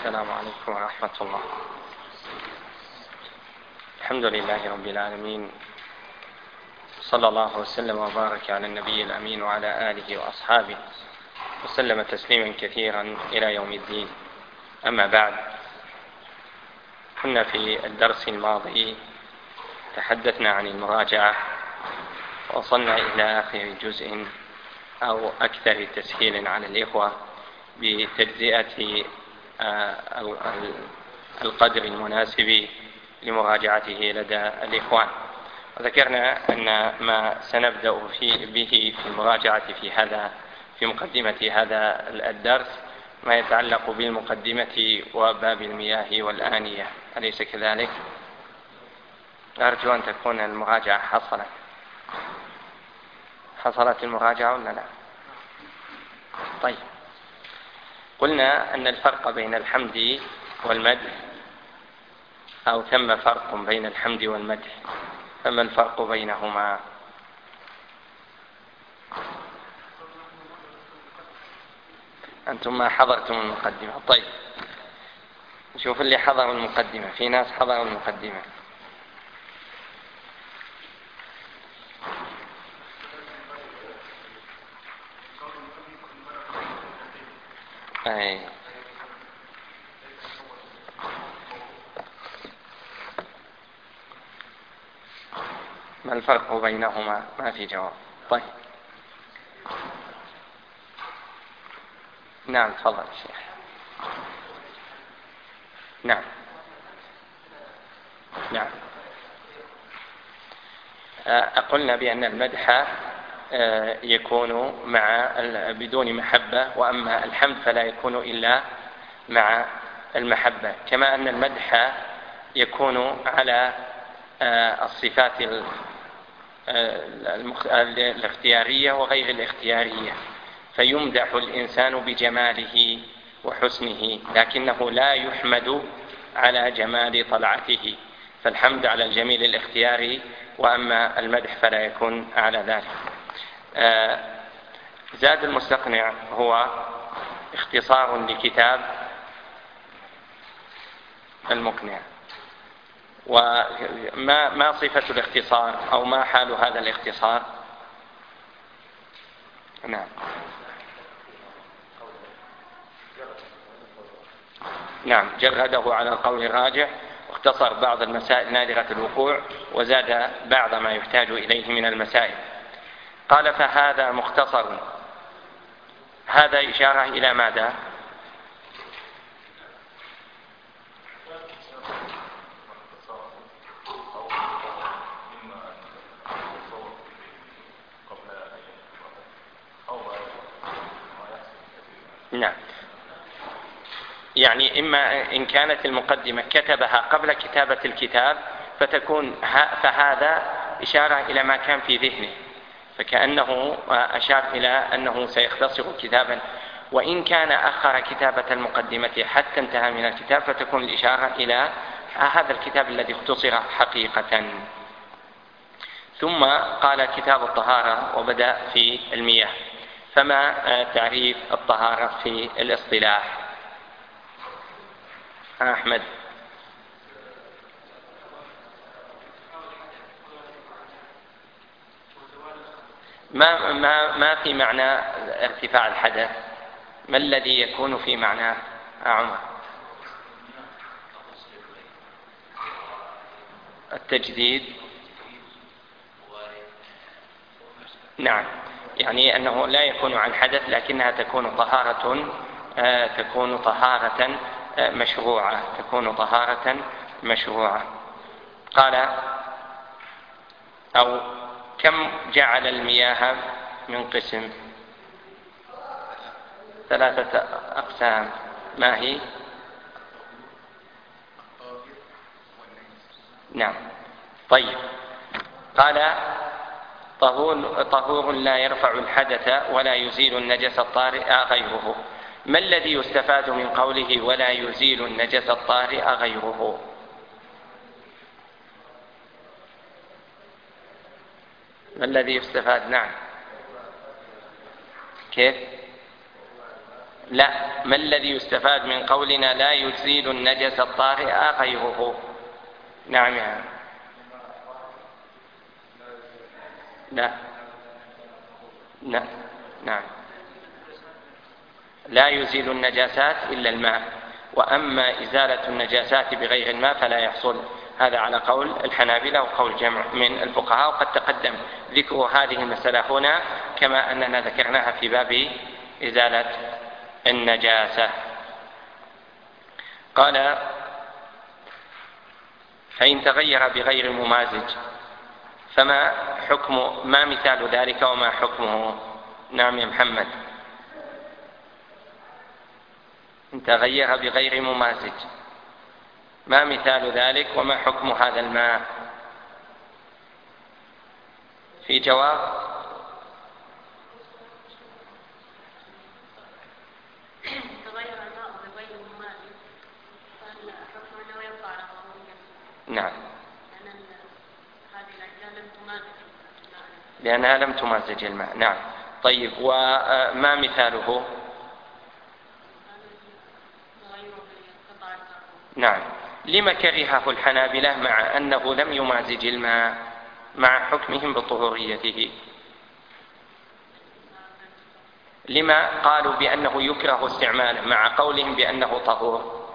السلام عليكم ورحمة الله. الحمد لله رب العالمين، صلى الله وسلم وبارك على النبي الأمين وعلى آله وأصحابه وسلم تسليما كثيرا إلى يوم الدين. أما بعد، كنا في الدرس الماضي تحدثنا عن المراجعة، وصلنا إلى آخر جزء أو أكثر تسهيل على الإخوة بتجزئة القدر المناسب لمراجعته لدى الإخوان. وذكرنا أن ما سنبدأ به في المراجعة في مقدمة هذا الدرس ما يتعلق بالمقدمة وباب المياه والآنية، أليس كذلك؟ أرجو أن تكون المراجعة حصلت المراجعة ولا لا؟ طيب، قلنا أن الفرق بين الحمد والمدح، أو ثم فرق بين الحمد والمدح، فما الفرق بينهما؟ أنتم ما حضرتم المقدمة. طيب، نشوف اللي حضر المقدمة. في ناس حضروا المقدمة. ما الفرق بينهما؟ ما في جواب. طيب، نعم، تفضل الشيخ. نعم. قلنا بأن المدح يكون بدون محبة، وأما الحمد فلا يكون إلا مع المحبة، كما أن المدح يكون على الصفات الاختيارية وغير الاختيارية، فيمدح الإنسان بجماله وحسنه، لكنه لا يحمد على جمال طلعته، فالحمد على الجميل الاختياري، وأما المدح فلا يكون على ذلك. زاد المستقنع هو اختصار لكتاب المقنع. وما صفة الاختصار أو ما حال هذا الاختصار؟ نعم، جرده على القول الراجح، واختصر بعض المسائل نادرة الوقوع، وزاد بعض ما يحتاج إليه من المسائل. قال: فهذا مختصر. هذا إشارة إلى ماذا؟ نعم، يعني إما إن كانت المقدمة كتبها قبل كتابة الكتاب فهذا إشارة إلى ما كان في ذهنه، فكأنه أشار إلى أنه سيختصر كتابا. وإن كان أخر كتابة المقدمة حتى انتهى من الكتاب فتكون الإشارة إلى هذا الكتاب الذي اختصر حقيقة. ثم قال: كتاب الطهارة، وبدأ في المياه. فما تعريف الطهارة في الاصطلاح؟ أحمد. ما في معنى ارتفاع الحدث؟ ما الذي يكون في معناه عمر؟ التجديد. نعم، يعني أنه لا يكون عن حدث، لكنها تكون طهارة مشروعة. قال: أو كم جعل المياه من قسم؟ 3 أقسام. ما هي؟ نعم. طيب، قال: طهور لا يرفع الحدث ولا يزيل النجس الطارئ غيره. ما الذي يستفاد من قوله ولا يزيل النجس الطارئ غيره؟ ما الذي يستفاد؟ نعم، كيف؟ لا، ما الذي يستفاد من قولنا لا يزيل النجس الطارئ غيره؟ نعم يعني. لا لا نعم، لا يزيل النجاسات إلا الماء، وأما إزالة النجاسات بغير الماء فلا يحصل. هذا على قول الحنابلة وقول جمع من الفقهاء، وقد تقدم ذكر هذه المسألة هنا كما أننا ذكرناها في باب إزالة النجاسة. قال فإن تغير بغير ممازج فما حكم، ما مثال ذلك وما حكمه؟ نعم يا محمد. إن تغير بغير ممازج ما مثال ذلك وما حكم هذا الماء؟ في جواب؟ نعم، لأنها لم تمازج الماء. نعم. طيب، وما مثاله؟ نعم. لما كرهه الحنابلة مع أنه لم يمازج الماء مع حكمهم بطهوريته؟ لما قالوا بأنه يكره استعماله مع قولهم بأنه طهور؟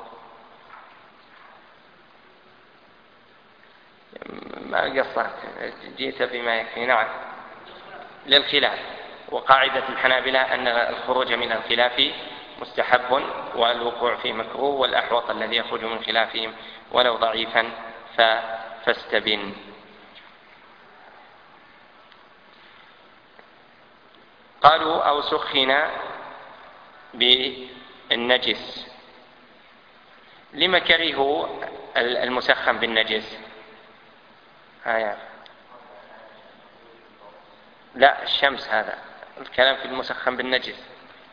ما قصرت، جئت بما يكفي. نعم، للخلاف، وقاعدة الحنابلة أن الخروج من الخلاف مستحب والوقوع في مكروه، والأحوط الذي يخرج من خلافهم ولو ضعيفا فاستبن. قالوا أو سخن بالنجس. لما كرهوا المسخن بالنجس؟ لا، الشمس، هذا الكلام في المسخن بالنجس.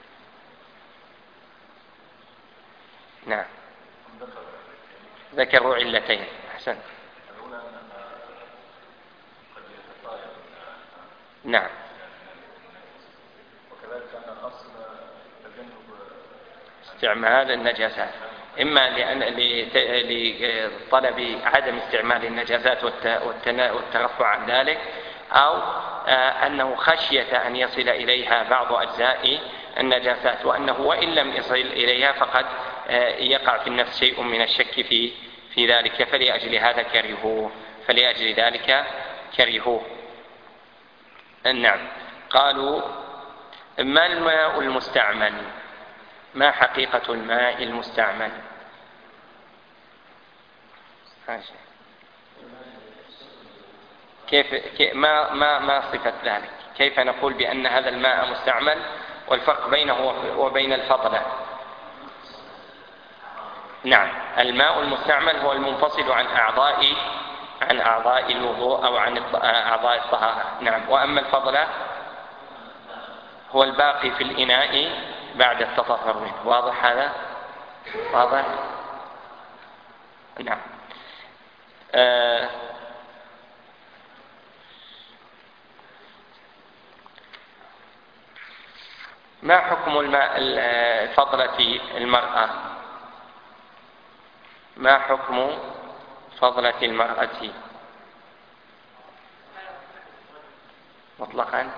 نعم، ذكروا علتين. أحسن. نعم، استعمال النجاسات، إما لطلب عدم استعمال النجاسات والترفع عن ذلك، أو أنه خشية أن يصل إليها بعض أجزاء النجاسات، وأنه وإن لم يصل إليها فقد يقع في النفس شيء من الشك في ذلك، فلأجل ذلك كرهوه. نعم. قالوا ما الماء المستعمل؟ ما حقيقة الماء المستعمل؟ كيف ما صفة ذلك؟ كيف نقول بأن هذا الماء مستعمل والفرق بينه وبين الفضلة؟ نعم، الماء المستعمل هو المنفصل عن أعضاء الوضوء أو عن أعضاء الطهارة. نعم. وأما الفضلة هو الباقي في الإناء بعد التطهر منه. واضح هذا؟ واضح؟ نعم. ما حكم الماء فضلة المرأة؟ ما حكم فضلة المرأة مطلقا؟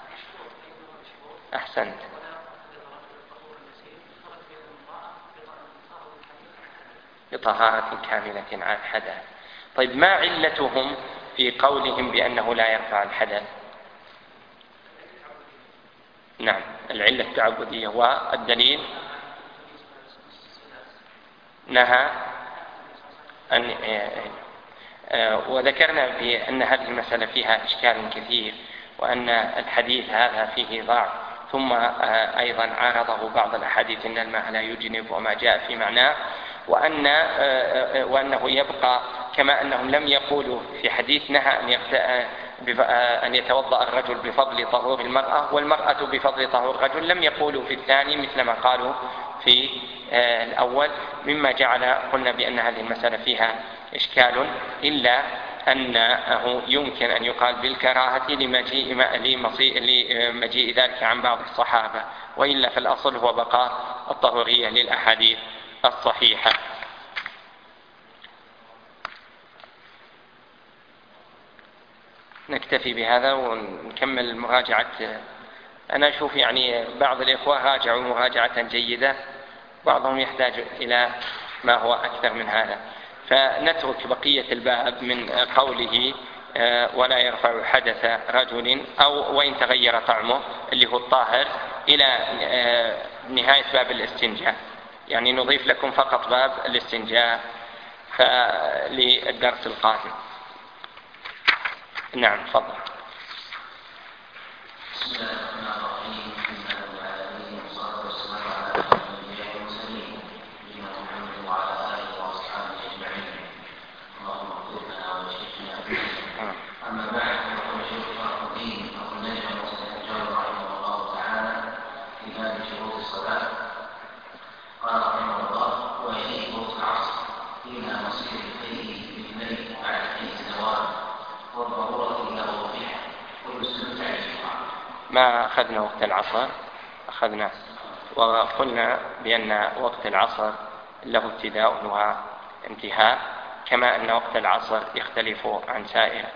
أحسنت. بطهارة كاملة عن حدث. طيب، ما علتهم في قولهم بأنه لا يرفع الحدث؟ نعم، العلة التعبدية. والدليل نهى وذكرنا بأن هذه المسألة فيها إشكال كثير، وأن الحديث هذا فيه ضعف، ثم أيضا عارضه بعض الأحاديث أن الماء لا يجنب وما جاء في معناه، وأنه يبقى كما أنهم لم يقولوا في حديث نهى أن يتوضأ الرجل بفضل طهور المرأة والمرأة بفضل طهور الرجل، لم يقولوا في الثاني مثل ما قالوا في الأول، مما قلنا بأن هذه المسألة فيها إشكال، إلا أنه يمكن أن يقال بالكراهة لمجيء ذلك عن بعض الصحابة، وإلا فالأصل هو بقاء الطهورية للأحاديث الصحيحة. نكتفي بهذا ونكمل مراجعة. أنا أشوف يعني بعض الإخوة راجعوا مراجعة جيدة، بعضهم يحتاج إلى ما هو أكثر من هذا، فنترك بقية الباب من قوله ولا يرفع حدث رجل أو وإن تغير طعمه اللي هو الطاهر إلى نهاية باب الاستنجاء، يعني نضيف لكم فقط باب الاستنجاء للدرس القادم. نعم تفضل. بسم الله الرحمن الرحيم. الحمد لله العالمين والصلاة والسلام على أشرف الأنبياء والمرسلين نبينا محمد وعلى آله وأصحابه أجمعين. اللهم اغفر لنا ولشيخنا. أما بعد، فقد شيخ شرف الدين أبو النجم المستهجر رحمه الله تعالى في باب شروط الصلاة قال رحمه الله: ويليه وقت العصر إلى مصير الخير بالليل بعد حين الزوال والضرورة إلى وضوحها ويسلم تعيشها. ما أخذنا وقت العصر، أخذنا وقلنا بأن وقت العصر له ابتداء وانتهاء، كما أن وقت العصر يختلف عن سائر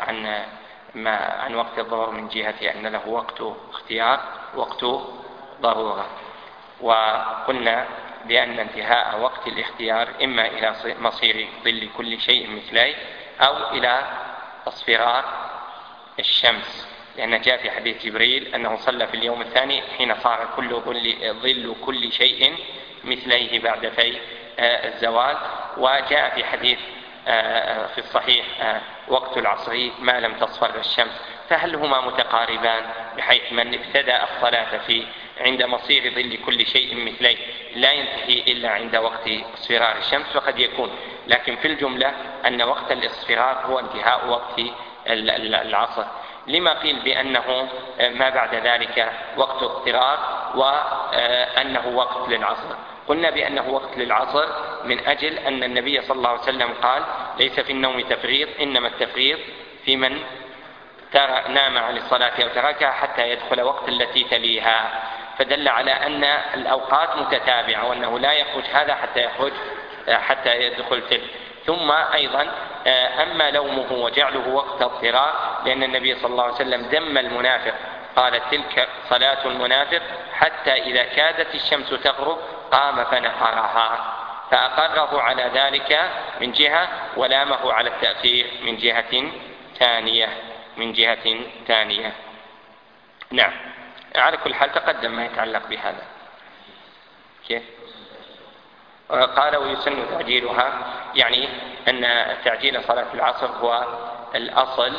عن وقت الظهر من جهة أن له وقت اختيار وقت ضرورة. وقلنا بأن انتهاء وقت الاختيار إما إلى مصير ظل كل شيء مثليه أو إلى اصفرار الشمس، لأن جاء في حديث جبريل أنه صلى في اليوم الثاني حين صار ظل كل شيء مثليه بعد في الزوال. وجاء في حديث في الصحيح وقت العصر ما لم تصفر الشمس. فهل هما متقاربان بحيث من ابتدأ الصلاة عند مصير ظل كل شيء مثليه لا ينتهي إلا عند وقت اصفرار الشمس؟ فقد يكون، لكن في الجملة أن وقت الاصفرار هو انتهاء وقت العصر. لما قيل بأنه ما بعد ذلك وقت اضطرار وأنه وقت للعصر؟ قلنا بأنه وقت للعصر من أجل أن النبي صلى الله عليه وسلم قال: ليس في النوم تفريط، إنما التفريط في من نام عن الصلاة أو تركها حتى يدخل وقت التي تليها. فدل على أن الأوقات متتابعة وأنه لا يخرج هذا حتى يدخل تلك. ثم أيضا أما لومه وجعله وقت اضطرار لأن النبي صلى الله عليه وسلم ذم المنافق، قال: تلك صلاة المنافق حتى إذا كادت الشمس تغرب قام فنقرها، فأقره على ذلك من جهة ولامه على التأخير من جهة ثانية. نعم، على كل حال تقدم ما يتعلق بهذا. كيف؟ قال: ويسن تعجيلها، يعني أن تعجيل صلاة العصر هو الأصل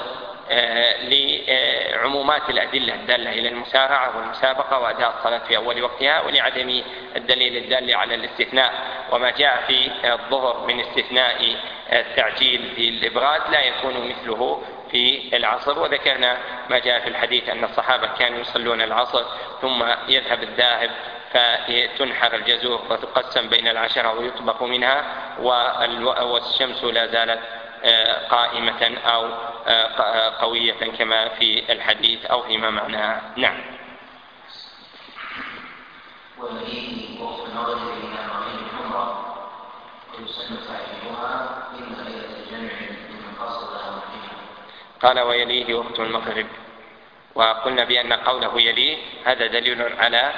لعمومات الأدلة الدالة إلى المسارعة والمسابقة وأداء الصلاة في أول وقتها، ولعدم الدليل الدال على الاستثناء. وما جاء في الظهر من استثناء التعجيل في الإبراد لا يكون مثله في العصر. وذكرنا ما جاء في الحديث أن الصحابة كانوا يصلون العصر ثم يذهب الذاهب فتنحر الجزور وتقسم بين العشرة ويطبق منها، والشمس لا زالت قائمة أو قوية كما في الحديث أو فيما معناه. نعم. ويليه وقت النظر إلى مغيب الحمرة ويسن تعجيلها من غير الجمع من قصدها. قال: ويليه وقت المغرب. وقلنا بأن قوله يليه هذا دليل على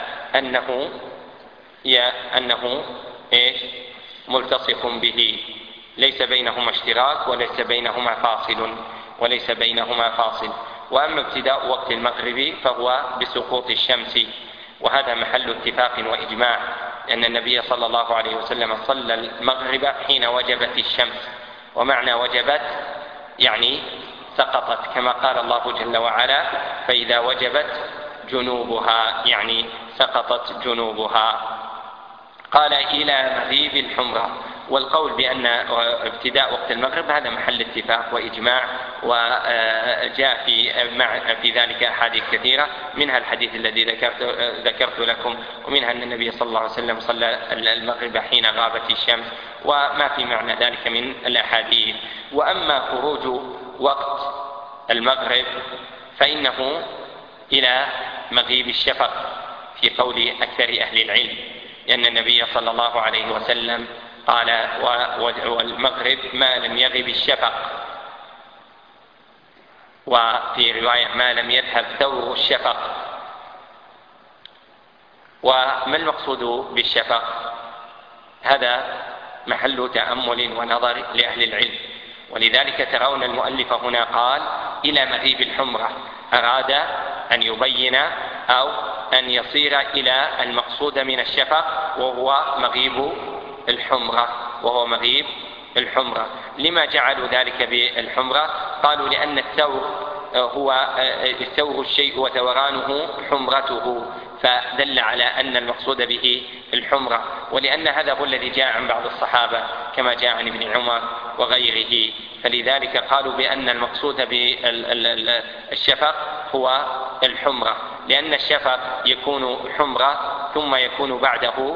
أنه ملتصق به، ليس بينهما اشتراك وليس بينهما فاصل. وأما ابتداء وقت المغرب فهو بسقوط الشمس، وهذا محل اتفاق وإجماع، لأن النبي صلى الله عليه وسلم صلى المغرب حين وجبت الشمس. ومعنى وجبت يعني سقطت، كما قال الله جل وعلا: فإذا وجبت جنوبها، يعني سقطت جنوبها. قال: إلى مغيب الحمرة. والقول بأن ابتداء وقت المغرب هذا محل اتفاق وإجماع، وجاء في ذلك أحاديث كثيرة، منها الحديث الذي ذكرت لكم، ومنها أن النبي صلى الله عليه وسلم صلى المغرب حين غابت الشمس، وما في معنى ذلك من الأحاديث. وأما خروج وقت المغرب فإنه إلى مغيب الشفق في قول أكثر أهل العلم، لأن النبي صلى الله عليه وسلم قال: والمغرب ما لم يغب الشفق، وفي رواية ما لم يذهب ثور الشفق. وما المقصود بالشفق؟ هذا محل تأمل ونظر لأهل العلم، ولذلك ترون المؤلف هنا قال: إلى مغيب الحمرة، أراد أن يبين أو أن يصير إلى المقصود من الشفق وهو مغيب الحمرة. لما جعلوا ذلك بالحمرة؟ قالوا: لأن الثور هو الشيء وثورانه حمرته، فدل على أن المقصود به الحمرة، ولأن هذا هو الذي جاء عن بعض الصحابة كما جاء عن ابن عمر وغيره، فلذلك قالوا بأن المقصود بالشفق هو الحمرة، لأن الشفق يكون حمرة ثم يكون بعده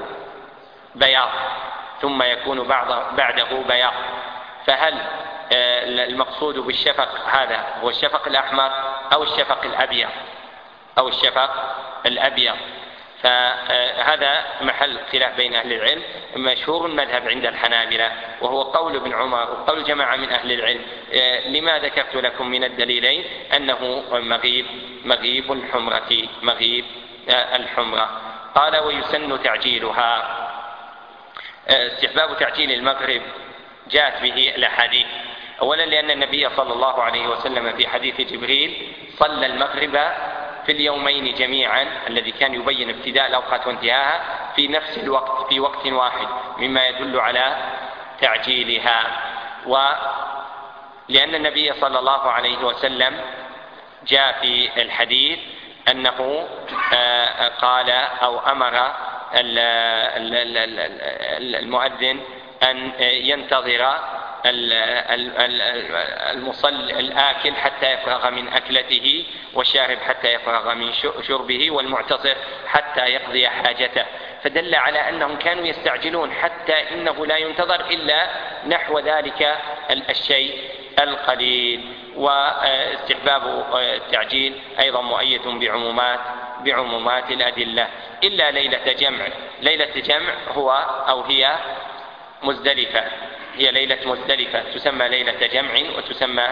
بياض، فهل المقصود بالشفق هذا هو الشفق الأحمر أو الشفق الأبيض؟ فهذا محل خلاف بين أهل العلم. مشهور المذهب عند الحنابلة وهو قول ابن عمر وقول جماعة من أهل العلم، لما ذكرت لكم من الدليلين أنه مغيب الحمرة. قال: ويسن تعجيلها. استحباب تعجيل المغرب جاءت به الأحاديث، أولا لأن النبي صلى الله عليه وسلم في حديث جبريل صلى المغرب في اليومين جميعا، الذي كان يبين ابتداء الأوقات وانتهاءها في نفس الوقت في وقت واحد، مما يدل على تعجيلها. ولأن النبي صلى الله عليه وسلم جاء في الحديث أنه قال أو أمر المؤذن أن ينتظر الآكل حتى يفرغ من أكلته، والشارب حتى يفرغ من شربه، والمعتصر حتى يقضي حاجته، فدل على أنهم كانوا يستعجلون حتى إنه لا ينتظر إلا نحو ذلك الشيء القليل. واستحباب التعجيل أيضا مؤيد بعمومات الأدلة، إلا ليلة جمع هي مزدلفة، هي ليلة مزدلفة، تسمى ليلة جمع وتسمى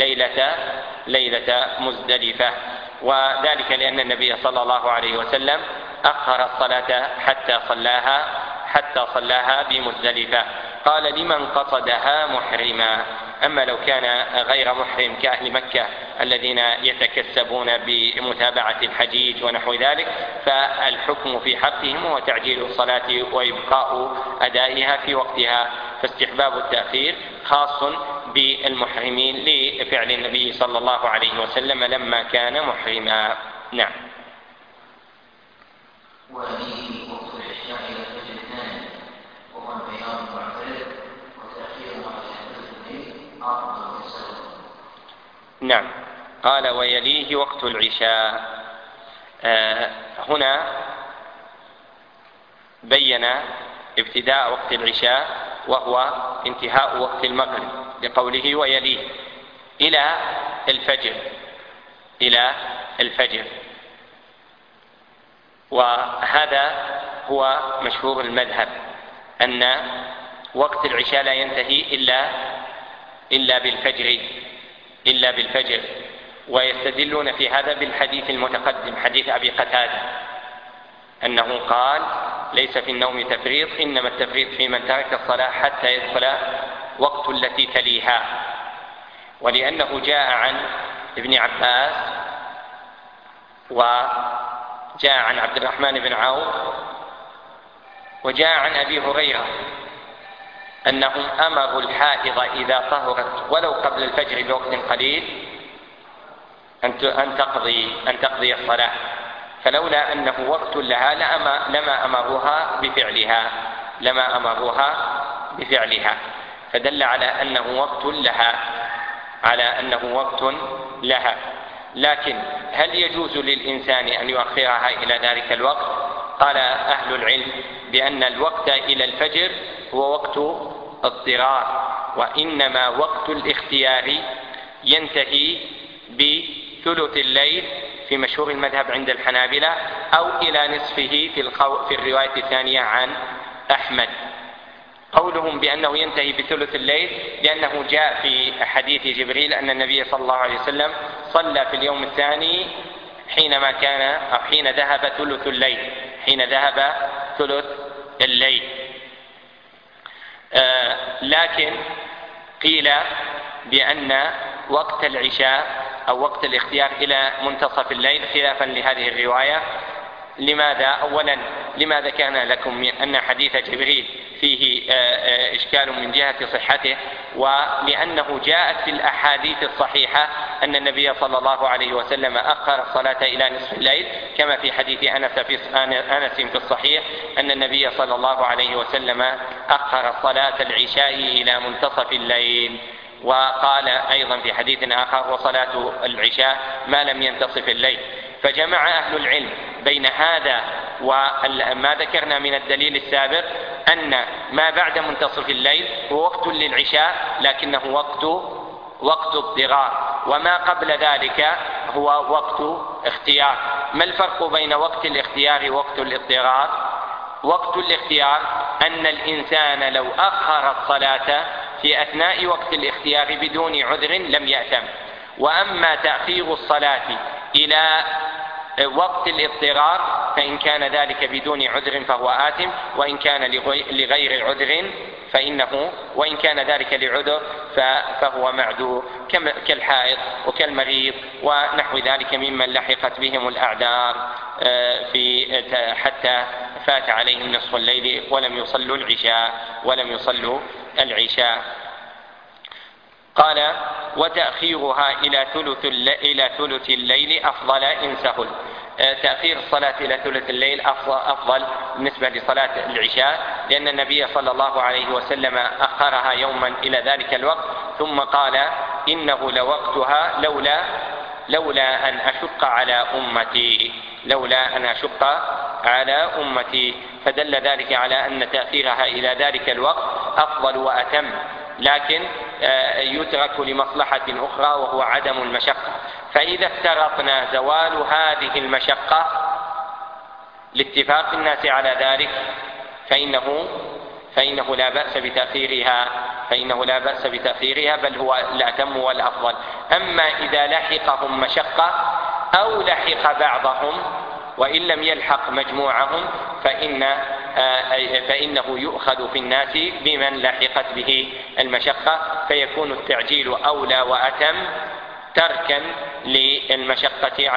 ليلة مزدلفة، وذلك لأن النبي صلى الله عليه وسلم أخر الصلاة حتى صلاها بمزدلفة. قال: لمن قصدها محرما. أما لو كان غير محرم كأهل مكة الذين يتكسبون بمتابعة الحجيج ونحو ذلك، فالحكم في حقهم هو تعجيل الصلاة وإبقاء أدائها في وقتها، فاستحباب التأخير خاص بالمحرمين لفعل النبي صلى الله عليه وسلم لما كان محرما. نعم. نعم. قال: ويليه وقت العشاء. هنا بين ابتداء وقت العشاء وهو انتهاء وقت المغرب لقوله ويليه إلى الفجر. وهذا هو مشهور المذهب أن وقت العشاء لا ينتهي إلا بالفجر، ويستدلون في هذا بالحديث المتقدم، حديث أبي قتادة، أنه قال: ليس في النوم تفريط، إنما التفريط في من ترك الصلاة حتى يدخل وقت التي تليها. ولأنه جاء عن ابن عباس وجاء عن عبد الرحمن بن عوف وجاء عن أبي هريرة أنهم أمروا الحائض إذا طهرت ولو قبل الفجر بوقت قليل أن تقضي الصلاة، فلولا أنه وقت لها لما أمروها بفعلها، فدل على أنه وقت لها. لكن هل يجوز للإنسان أن يؤخرها إلى ذلك الوقت؟ قال أهل العلم بأن الوقت إلى الفجر هو وقت اضطرار، وإنما وقت الاختيار ينتهي بثلث الليل في مشهور المذهب عند الحنابلة، أو إلى نصفه في الرواية الثانية عن أحمد. قولهم بأنه ينتهي بثلث الليل لأنه جاء في حديث جبريل أن النبي صلى الله عليه وسلم صلى في اليوم الثاني حينما كان أو حين ذهب ثلث الليل. لكن قيل بأن وقت العشاء أو وقت الاختيار إلى منتصف الليل خلافا لهذه الرواية. لماذا؟ أولا لما ذكرنا لكم أن حديث جبريل فيه إشكال من جهة صحته، ولأنه جاءت في الأحاديث الصحيحة أن النبي صلى الله عليه وسلم أخر الصلاة إلى نصف الليل، كما في حديث أنس في الصحيح أن النبي صلى الله عليه وسلم أخر صلاة العشاء إلى منتصف الليل. وقال أيضا في حديث آخر: وصلاة العشاء ما لم ينتصف الليل. فجمع أهل العلم بين هذا وما ذكرنا من الدليل السابق أن ما بعد منتصف الليل هو وقت للعشاء لكنه وقت اضطرار، وما قبل ذلك هو وقت اختيار. ما الفرق بين وقت الاختيار ووقت الاضطرار؟ وقت الاختيار أن الإنسان لو أخر الصلاة في أثناء وقت الاختيار بدون عذر لم يأثم، وأما تأخير الصلاة إلى وقت الاضطرار فإن كان ذلك بدون عذر فهو آثم، وإن كان لغير عذر وإن كان ذلك لعذر فهو معذور كالحائض وكالمريض ونحو ذلك ممن لحقت بهم الأعذار حتى فات عليهم نصف الليل ولم يصلوا العشاء. قال: وتأخيرها إلى ثلث الليل أفضل إن سهل. تأخير الصلاة إلى ثلث الليل أفضل بالنسبة لصلاة العشاء، لأن النبي صلى الله عليه وسلم أخرها يوما إلى ذلك الوقت ثم قال: إنه لوقتها لولا أن أشق على أمتي. فدل ذلك على أن تأخيرها إلى ذلك الوقت أفضل وأتم، لكن يترك لمصلحة أخرى وهو عدم المشقة. فإذا افترضنا زوال هذه المشقة لاتفاق الناس على ذلك فإنه لا بأس بتأخيرها بل هو الأتم والأفضل. أما إذا لحقهم مشقة أو لحق بعضهم وإن لم يلحق مجموعهم فإنه يؤخذ في الناس بمن لحقت به المشقة، فيكون التعجيل أولى وأتم تركا للمشقة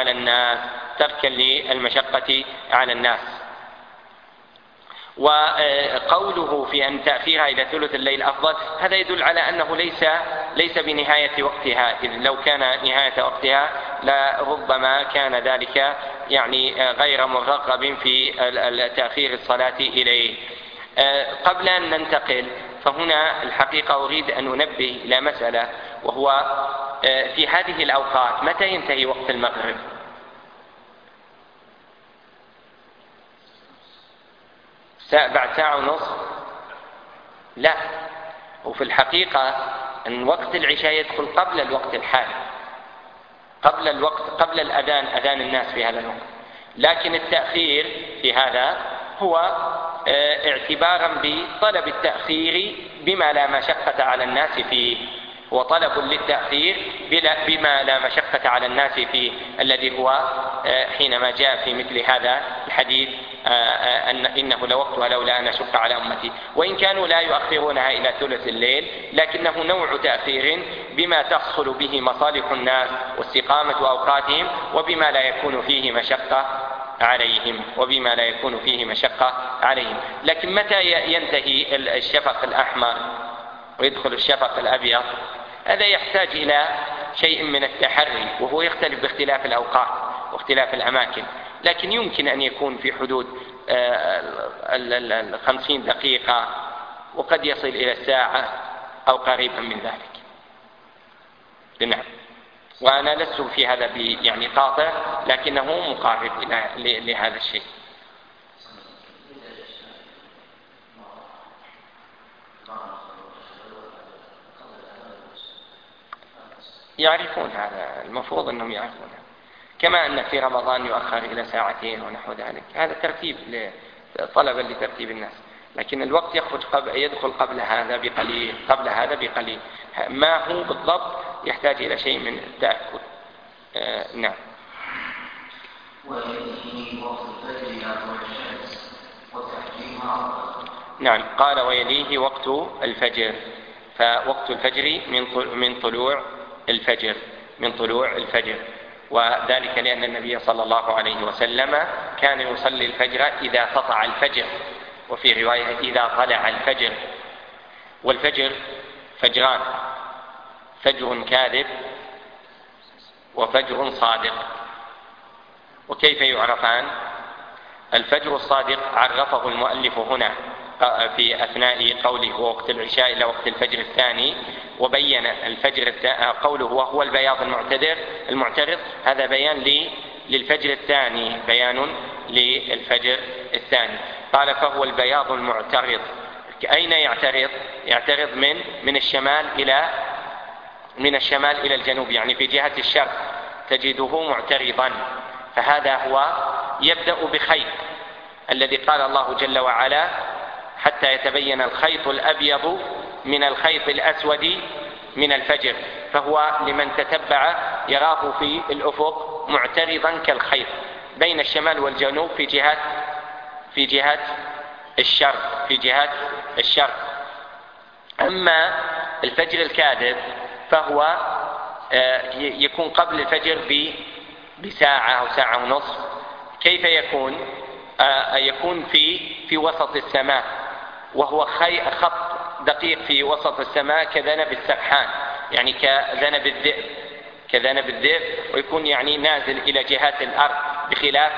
على الناس. وقوله في أن تأخيرها إلى ثلث الليل أفضل، هذا يدل على أنه ليس بنهاية وقتها، إذ لو كان نهاية وقتها لربما كان ذلك غير مرغب في تأخير الصلاة إليه. قبل أن ننتقل فهنا الحقيقة أريد أن أنبه إلى مسألة، وهو في هذه الأوقات متى ينتهي وقت المغرب؟ بعد ساعة ونصف؟ لا، وفي الحقيقة أن وقت العشاء يدخل قبل الوقت الحالي، قبل الأذان، أذان الناس في هذا الوقت. لكن التأخير في هذا هو اعتبارا بطلب التأخير بما لا مشقة على الناس فيه، وطلب للتأخير بما لا مشقة على الناس فيه، الذي هو حينما جاء في مثل هذا الحديث إنه لوقتها لولا أن أشق على أمتي. وإن كانوا لا يؤخرونها إلى ثلث الليل لكنه نوع تأخير بما تحصل به مصالح الناس واستقامة أوقاتهم وبما لا يكون فيه مشقة عليهم. لكن متى ينتهي الشفق الأحمر ويدخل الشفق الأبيض؟ هذا يحتاج إلى شيء من التحري، وهو يختلف باختلاف الأوقات واختلاف الأماكن، لكن يمكن أن يكون في حدود 50 دقيقة، وقد يصل إلى الساعة أو قريبا من ذلك. نعم، وأنا لست في هذا قاطع، لكنه مقارب لهذا الشيء. يعرفون هذا، المفروض أنهم يعرفون. كما أن في رمضان يؤخر إلى ساعتين ونحو ذلك. هذا ترتيب طلبا لترتيب الناس، لكن الوقت يدخل قبل هذا بقليل، قبل هذا بقليل. ما هو بالضبط يحتاج إلى شيء من التأكد. نعم. نعم، قال ويليه وقت الفجر، فوقت الفجر من طلوع الفجر، من طلوع الفجر، وذلك لأن النبي صلى الله عليه وسلم كان يصلي الفجر إذا سطع الفجر، وفي رواية إذا طلع الفجر. والفجر فجران: فجر كاذب وفجر صادق. وكيف يعرفان؟ الفجر الصادق عرفه المؤلف هنا في أثناء قوله وقت العشاء إلى وقت الفجر الثاني، وبين الفجر قوله وهو البياض المعترض، هذا بيان للفجر الثاني، بيان للفجر الثاني. قال فهو البياض المعترض. أين يعترض؟ يعترض من الشمال إلى الجنوب، يعني في جهة الشرق تجده معترضا. فهذا هو يبدأ بخيط الذي قال الله جل وعلا حتى يتبين الخيط الأبيض من الخيط الأسود من الفجر، فهو لمن تتبع يراه في الأفق معترضا كالخيط بين الشمال والجنوب في جهة الشرق. أما الفجر الكاذب فهو يكون قبل الفجر بساعة أو ساعة ونصف. كيف يكون؟ يكون في وسط السماء، وهو خط دقيق في وسط السماء كذنب السرحان، يعني كذنب الذئب، ويكون يعني نازل إلى جهات الأرض، بخلاف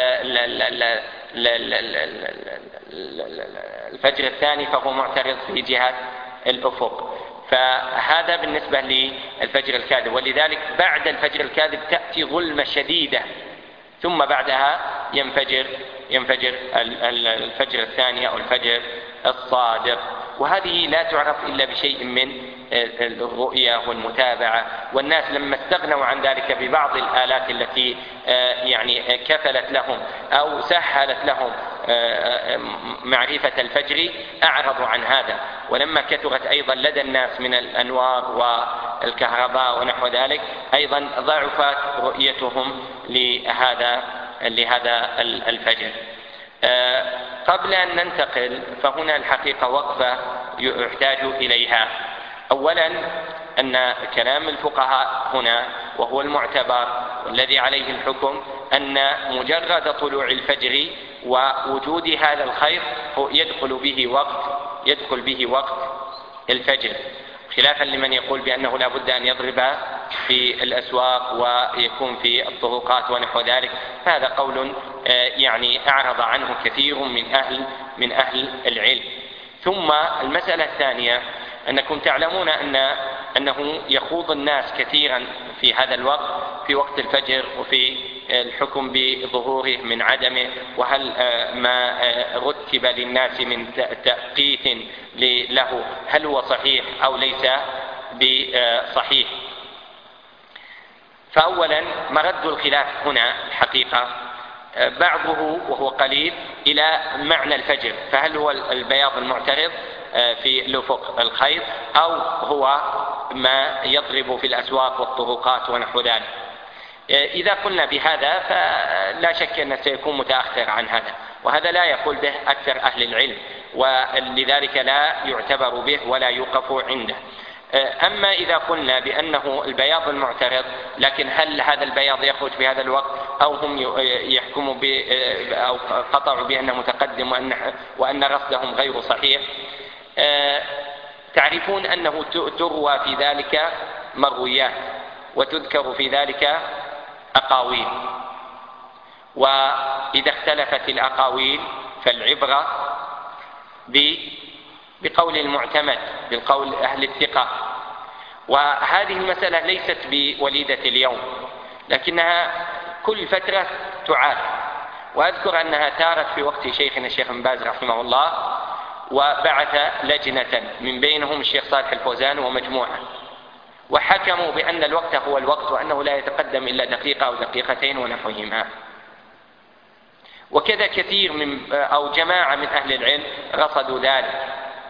الفجر الثاني فهو معترض في جهة الأفق. فهذا بالنسبة للفجر الكاذب. ولذلك بعد الفجر الكاذب تأتي ظلمة شديدة، ثم بعدها ينفجر الفجر الثاني أو الفجر الصادق. وهذه لا تعرف إلا بشيء من الرؤية والمتابعة. والناس لما استغنوا عن ذلك ببعض الآلات التي يعني كفلت لهم أو سهلت لهم معرفة الفجر أعرضوا عن هذا. ولما كثرت أيضا لدى الناس من الأنوار والكهرباء ونحو ذلك أيضا ضعفت رؤيتهم لهذا الفجر. قبل أن ننتقل فهنا الحقيقة وقفة يحتاج إليها. أولا أن كلام الفقهاء هنا وهو المعتبر والذي عليه الحكم أن مجرد طلوع الفجر ووجود هذا الخيط يدخل به وقت الفجر، خلافا لمن يقول بأنه لا بد أن يضرب في الأسواق ويكون في الطرقات ونحو ذلك. هذا قول يعني أعرض عنه كثير من أهل العلم. ثم المسألة الثانية أنكم تعلمون أنه يخوض الناس كثيرا في هذا الوقت، في وقت الفجر، وفي الحكم بظهوره من عدمه، وهل ما رتب للناس من تأقيت له هل هو صحيح أو ليس بصحيح. فأولا مرد الخلاف هنا الحقيقة بعضه وهو قليل إلى معنى الفجر، فهل هو البياض المعترض في الأفق الخيط أو هو ما يضرب في الأسواق والطرقات ونحو ذلك. إذا قلنا بهذا فلا شك أنه سيكون متأخر عن هذا، وهذا لا يقول به أكثر أهل العلم، ولذلك لا يعتبر به ولا يوقف عنده. أما إذا قلنا بأنه البياض المعترض، لكن هل هذا البياض يخرج بهذا الوقت أو هم يحكموا أو قطعوا بأنه متقدم وأن رصدهم غير صحيح، تعرفون أنه تروى في ذلك مرويات وتذكر في ذلك أقاويل، وإذا اختلفت الأقاويل فالعبرة بقول المعتمد، بالقول أهل الثقة. وهذه المسألة ليست بوليدة اليوم، لكنها كل فترة تعاد. وأذكر أنها تارت في وقت شيخنا الشيخ بن باز رحمه الله، وبعث لجنة من بينهم الشيخ صالح الفوزان ومجموعة، وحكموا بأن الوقت هو الوقت وأنه لا يتقدم إلا دقيقة أو دقيقتين ونحوهما. وكذا كثير أو جماعة من أهل العلم رصدوا ذلك.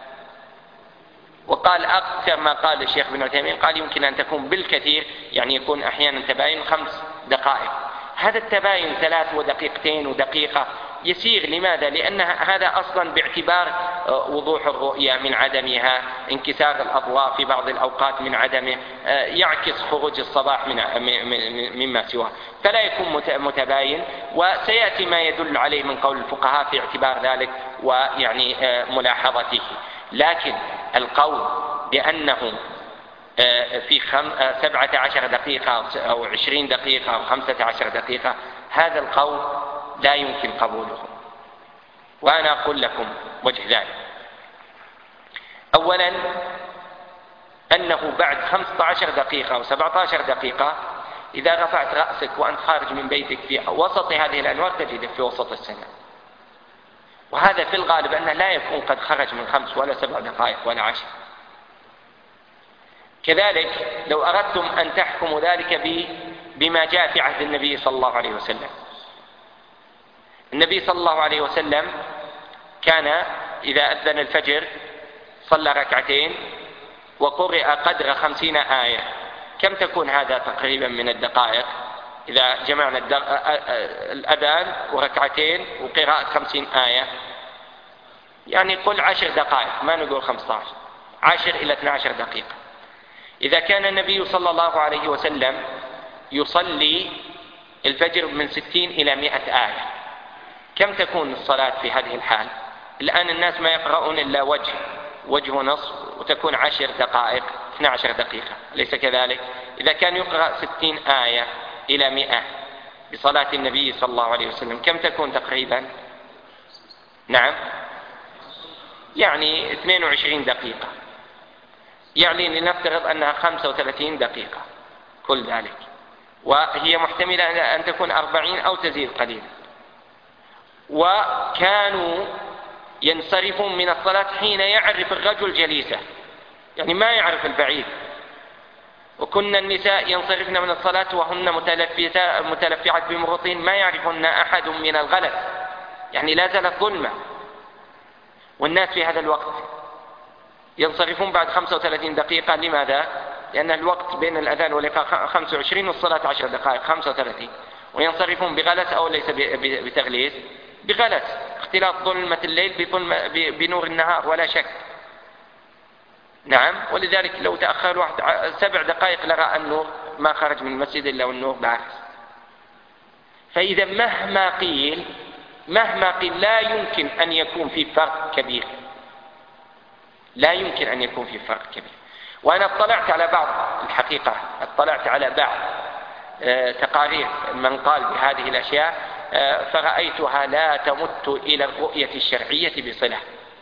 وقال أكثر ما قال الشيخ ابن عثيمين قال يمكن أن تكون بالكثير، يعني يكون أحيانا تباين 5 دقائق. هذا التباين 3 ودقيقتين ودقيقة يسير. لماذا؟ لأن هذا أصلا باعتبار وضوح الرؤية من عدمها، انكسار الأضواء في بعض الأوقات من عدمه، يعكس خروج الصباح مما سواه، فلا يكون متباين. وسيأتي ما يدل عليه من قول الفقهاء في اعتبار ذلك ويعني ملاحظته. لكن القول بأنه في 17 دقيقة أو 20 دقيقة أو 15 دقيقة، هذا القول لا يمكن قبوله. وأنا أقول لكم وجه ذلك. أولا أنه بعد 15 دقيقة أو 17 دقيقة إذا رفعت رأسك وأنت خارج من بيتك في وسط هذه الأنوار تجدك في وسط السماء، وهذا في الغالب أنه لا يكون قد خرج من 5 ولا 7 دقائق ولا 10. كذلك لو أردتم أن تحكموا ذلك بما جاء في عهد النبي صلى الله عليه وسلم، النبي صلى الله عليه وسلم كان إذا أذن الفجر صلى ركعتين وقرأ قدر 50 آية. كم تكون هذا تقريبا من الدقائق إذا جمعنا الأذان وركعتين وقراءة 50 آية؟ يعني قل 10 دقائق، ما نقول 15، 10 إلى 12 دقيقة. إذا كان النبي صلى الله عليه وسلم يصلي الفجر من 60 إلى 100 آية، كم تكون الصلاة في هذه الحال؟ الآن الناس ما يقرؤون إلا وجه ونصف، وتكون 10 دقائق 12 دقيقة، أليس كذلك؟ إذا كان يقرأ 60 آية إلى 100 بصلاة النبي صلى الله عليه وسلم، كم تكون تقريبا؟ نعم، يعني 22 دقيقة، يعني لنفترض أنها 35 دقيقة كل ذلك، وهي محتملة أن تكون 40 أو تزيد قليلا. وكانوا ينصرفون من الصلاة حين يعرف الرجل جليسه، يعني ما يعرف البعيد. وكنا النساء ينصرفن من الصلاة وهن متلفعات بمرطين ما يعرفن أحد من الغلس، يعني لا زالت ظلمة. والناس في هذا الوقت ينصرفون بعد 35 دقيقة. لماذا؟ لأن الوقت بين الأذان والإقامة 25 والصلاة 10 دقائق 35، وينصرفون بغلس أو ليس بتغليس؟ بغلس، اختلاط ظلمة الليل بنور النهار ولا شك. نعم، ولذلك لو تأخر واحد 7 دقائق لرأى النور ما خرج من المسجد إلا والنور بعكس. فإذا مهما قيل لا يمكن أن يكون في فرق كبير، لا يمكن أن يكون في فرق كبير. وأنا اطلعت على بعض تقارير من قال بهذه الأشياء، فرأيتها لا تمت إلى الرؤية الشرعية بصلة.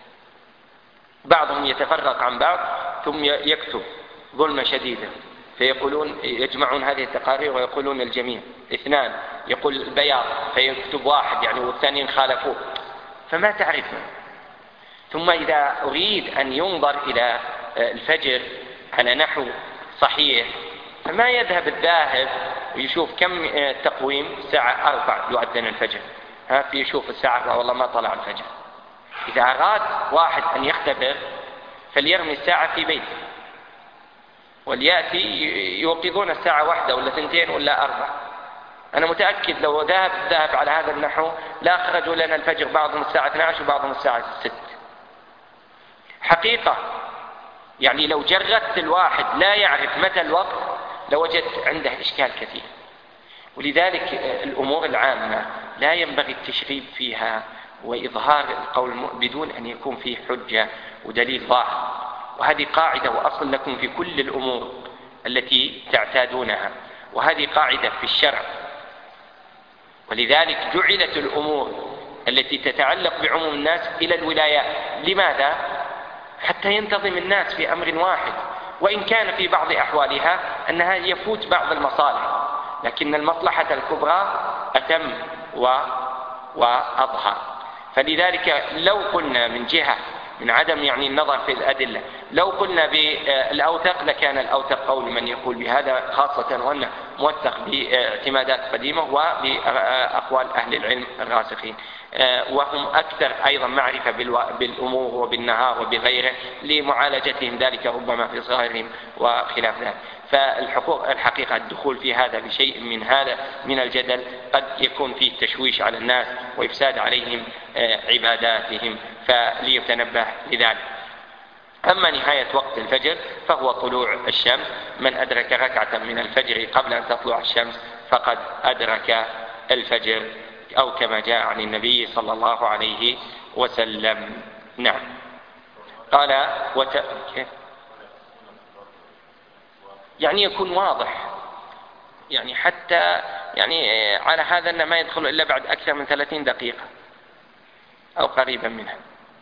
بعضهم يتفرق عن بعض ثم يكتب ظلمة شديدة، فيقولون يجمعون هذه التقارير ويقولون الجميع 2، يقول البياض فيكتب 1 يعني والثانيين خالفوه، فما تعرف. ثم إذا أريد أن ينظر إلى الفجر على نحو صحيح، فما يذهب الذاهب ويشوف كم التقويم الساعة 4 يؤذن الفجر، يشوف الساعة 4 والله ما طلع الفجر. إذا أراد واحد أن يختبر فليرمي الساعة في بيته وليأتي يوقظون الساعة 1 ولا 2 ولا 4. أنا متأكد لو ذهب على هذا النحو لا أخرجوا لنا الفجر، بعضهم الساعة 12 وبعضهم الساعة 6 حقيقة. يعني لو جردت الواحد لا يعرف متى الوقت لوجدت عنده إشكال كثير. ولذلك الأمور العامة لا ينبغي التشريب فيها وإظهار القول بدون أن يكون فيه حجة ودليل ظاهر. وهذه قاعدة وأصل لكم في كل الأمور التي تعتادونها، وهذه قاعدة في الشرع. ولذلك جعلت الأمور التي تتعلق بعموم الناس إلى الولايات. لماذا؟ حتى ينتظم الناس في أمر واحد، وإن كان في بعض أحوالها أنها يفوت بعض المصالح، لكن المصلحة الكبرى أتم وأظهر. فلذلك لو قلنا من جهة من عدم يعني النظر في الأدلة. لو قلنا بالأوثق لكان الأوثق قول من يقول بهذا، خاصة وأنه موثق باعتمادات قديمة وبأقوال أهل العلم الراسخين، وهم أكثر أيضا معرفة بالأمور وبالنهار وبغيره لمعالجتهم ذلك ربما في صغرهم وخلاف ذلك. فالحقيقة الدخول في هذا بشيء من هذا من الجدل قد يكون فيه تشويش على الناس وإفساد عليهم عباداتهم، فليتنبه لذلك. أما نهاية وقت الفجر فهو طلوع الشمس، من أدرك ركعة من الفجر قبل أن تطلع الشمس فقد أدرك الفجر، أو كما جاء عن النبي صلى الله عليه وسلم. نعم. قال يعني يكون واضح، يعني حتى يعني على هذا أنه ما يدخل إلا بعد أكثر من 30 دقيقة أو قريبا منها.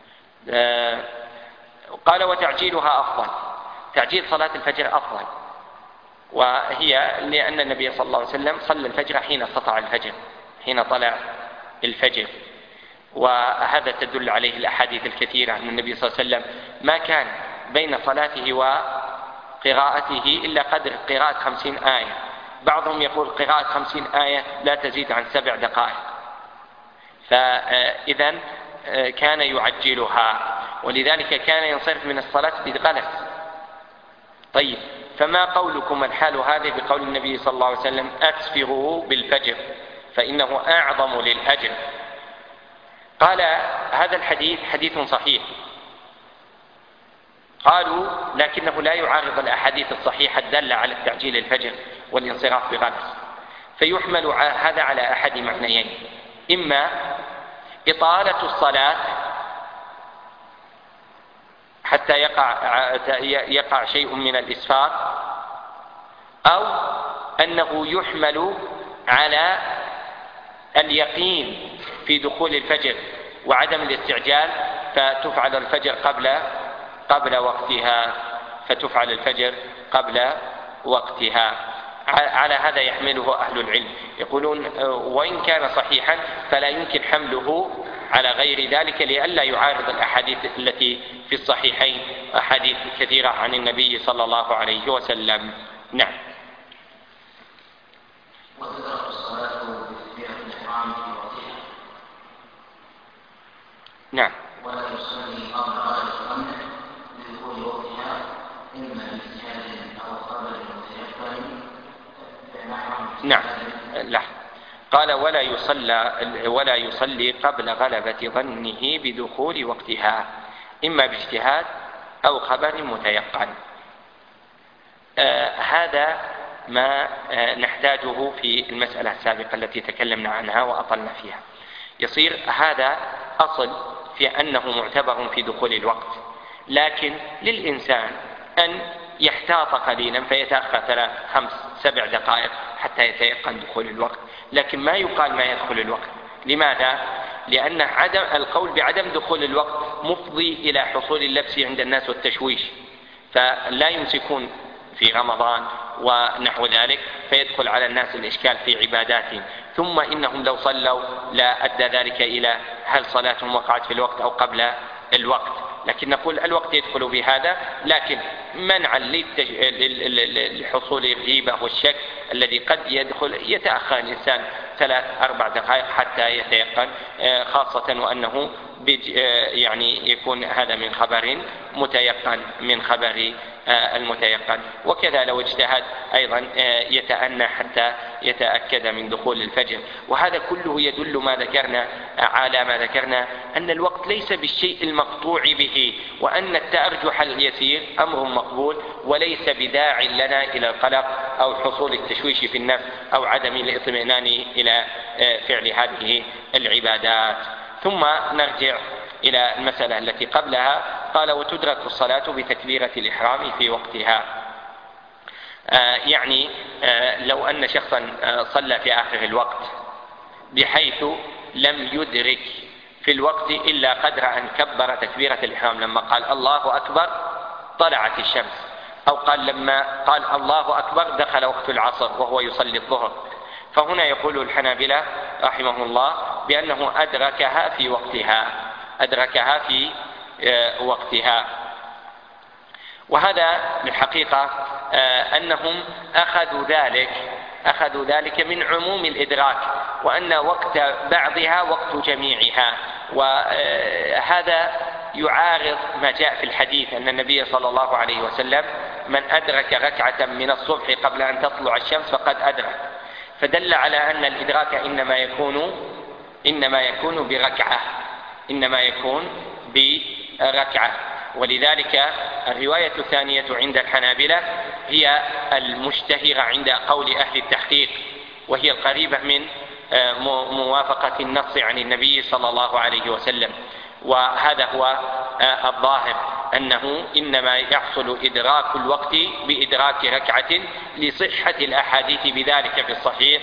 قال وتعجيلها أفضل، تعجيل صلاة الفجر أفضل، وهي لأن النبي صلى الله عليه وسلم صلى الفجر حين سطع الفجر، حين طلع الفجر، وهذا تدل عليه الأحاديث الكثيرة أن النبي صلى الله عليه وسلم ما كان بين صلاته وقراءته إلا قدر قراءة 50 آية، بعضهم يقول قراءة 50 آية لا تزيد عن 7 دقائق، فإذا كان يعجلها، ولذلك كان ينصرف من الصلاة بغلس. طيب، فما قولكم الحال هذه بقول النبي صلى الله عليه وسلم أسفروا بالفجر فإنه أعظم للأجر؟ قال هذا الحديث حديث صحيح، قالوا لكنه لا يعارض الأحاديث الصحيحة الدالة على التعجيل الفجر والانصراف بغلس، فيحمل هذا على أحد معنيين: إما إطالة الصلاة حتى يقع شيء من الإسفار، أو أنه يحمل على اليقين في دخول الفجر وعدم الاستعجال، فتفعل الفجر قبل وقتها، فتفعل الفجر قبل وقتها. على هذا يحمله أهل العلم، يقولون وإن كان صحيحا فلا يمكن حمله على غير ذلك لئلا يعارض الأحاديث التي في الصحيحين، أحاديث كثيرة عن النبي صلى الله عليه وسلم. نعم. وتدرك الصلاة بتكبيرة الإحرام في وقتها. نعم. ولا يصلي قبل غاية الخمس لدخول وقتها، إما باجتهاد أو خبر متيقن. نعم. لا، قال ولا يصلي قبل غلبة ظنه بدخول وقتها، إما باجتهاد أو خبر متيقن. هذا ما نحتاجه في المسألة السابقة التي تكلمنا عنها وأطلنا فيها. يصير هذا أصل في أنه معتبر في دخول الوقت، لكن للإنسان أن يحتاط قليلا فيتأخر 3 5 7 دقائق حتى يتيقن دخول الوقت، لكن ما يقال ما يدخل الوقت. لماذا؟ لأن القول بعدم دخول الوقت مفضي إلى حصول اللبس عند الناس والتشويش، فلا يمسكون في رمضان ونحو ذلك، فيدخل على الناس الإشكال في عباداتهم. ثم إنهم لو صلوا لا أدى ذلك إلى هل صلاتهم وقعت في الوقت أو قبل الوقت، لكن نقول الوقت يدخل بهذا، لكن منعا لحصول الريبة والشك الذي قد يتأخر الإنسان 3 4 دقائق حتى يتيقن، خاصة وأنه يعني يكون هذا من خبر متيقن، من خبر المتيقن. وكذا لو اجتهد أيضا يتأنى حتى يتأكد من دخول الفجر. وهذا كله يدل على ما ذكرنا أن الوقت ليس بالشيء المقطوع به، وأن التأرجح اليسير أمر مقبول وليس بداع لنا إلى القلق أو حصول التشويش في النفس أو عدم الاطمئنان إلى فعل هذه العبادات. ثم نرجع إلى المسألة التي قبلها. قال وتدرك الصلاة بتكبيرة الإحرام في وقتها. يعني لو أن شخصا صلى في آخر الوقت بحيث لم يدرك في الوقت إلا قدر أن كبر تكبيرة الإحرام، لما قال الله أكبر طلعت الشمس، أو قال لما قال الله أكبر دخل وقت العصر وهو يصلي الظهر، فهنا يقول الحنابلة رحمه الله بأنه أدركها في وقتها، أدركها في وقتها. وهذا بالحقيقة أنهم أخذوا ذلك من عموم الإدراك، وأن وقت بعضها وقت جميعها. وهذا يعارض ما جاء في الحديث أن النبي صلى الله عليه وسلم من أدرك ركعة من الصبح قبل أن تطلع الشمس فقد أدرك، فدل على أن الإدراك إنما يكون بركعة. ولذلك الرواية الثانية عند الحنابلة هي المشتهرة عند قول أهل التحقيق، وهي القريبة من موافقة النص عن النبي صلى الله عليه وسلم. وهذا هو الظاهر، أنه إنما يحصل إدراك الوقت بإدراك ركعة لصحة الأحاديث بذلك في الصحيح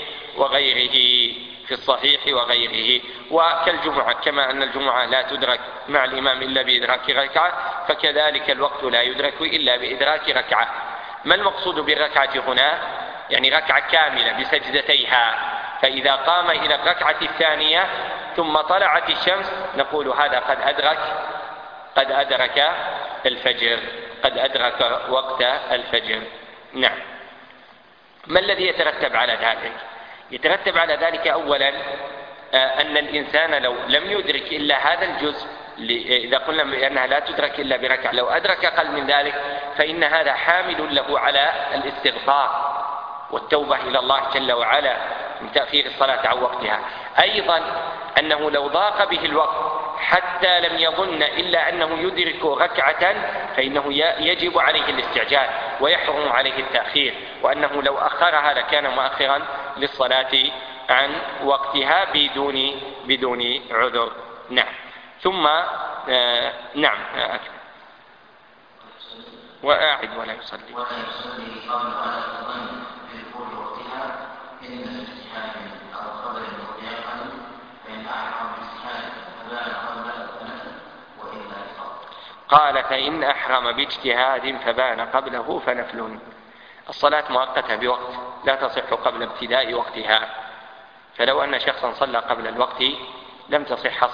وغيره. وكالجمعة، كما أن الجمعة لا تدرك مع الإمام إلا بإدراك ركعة، فكذلك الوقت لا يدرك إلا بإدراك ركعة. ما المقصود بالركعة هنا؟ يعني ركعة كاملة بسجدتيها. فإذا قام إلى الركعة الثانية ثم طلعت الشمس نقول هذا قد أدرك الفجر، قد أدرك وقت الفجر. نعم. ما الذي يترتب على ذلك؟ يترتب على ذلك أولا أن الإنسان لو لم يدرك إلا هذا الجزء، إذا قلنا بأنها لا تدرك إلا بركعة، لو أدرك أقل من ذلك فإن هذا حامل له على الاستغفار والتوبة إلى الله جل وعلا من تأخير الصلاة عن وقتها. أيضا أنه لو ضاق به الوقت حتى لم يظن إلا أنه يدرك ركعة فإنه يجب عليه الاستعجال ويحرم عليه التأخير، وأنه لو أخرها لكان مؤخرا للصلاة عن وقتها بدون عذر. نعم. ثم نعم وأعد ولا يصلي قبل أن تظن في دخول وقتها إن الاجتهاد أو خبر متيقن فإن أحرم باجتهاد فبان قبل فنفل وإلا فقط. قال فإن أحرم باجتهاد فبان قبله فنفل. الصلاة مؤقتة بوقت لا تصح قبل ابتداء وقتها، فلو أن شخصا صلى قبل الوقت لم تصح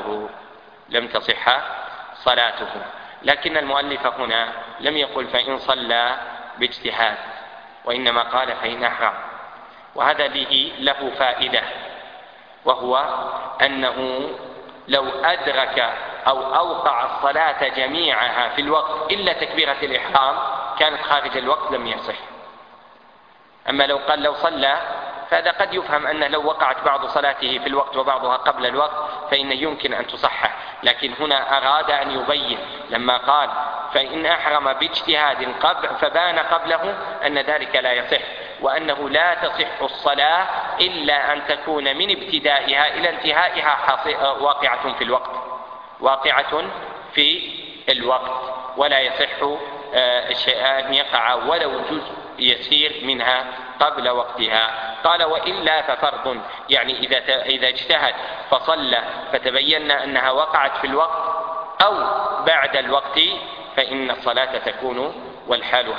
صلاته. لكن المؤلف هنا لم يقل فإن صلى باجتهاد، وإنما قال فإن أحرم. وهذا له فائدة، وهو أنه لو أدرك أو أوقع الصلاة جميعها في الوقت إلا تكبيرة الإحرام كانت خارج الوقت لم يصح. أما لو قال لو صلى فهذا قد يفهم أنه لو وقعت بعض صلاته في الوقت وبعضها قبل الوقت فإنه يمكن أن تصحح، لكن هنا أراد أن يبين لما قال فإن أحرم باجتهاد فبان قبله أن ذلك لا يصح، وأنه لا تصح الصلاة إلا أن تكون من ابتدائها إلى انتهائها واقعة في الوقت، ولا يصح أن يقع ولو جزء يسير منها قبل وقتها. قال وإلا ففرض، يعني إذا اجتهد فصلى فتبين أنها وقعت في الوقت أو بعد الوقت فإن الصلاة تكون والحال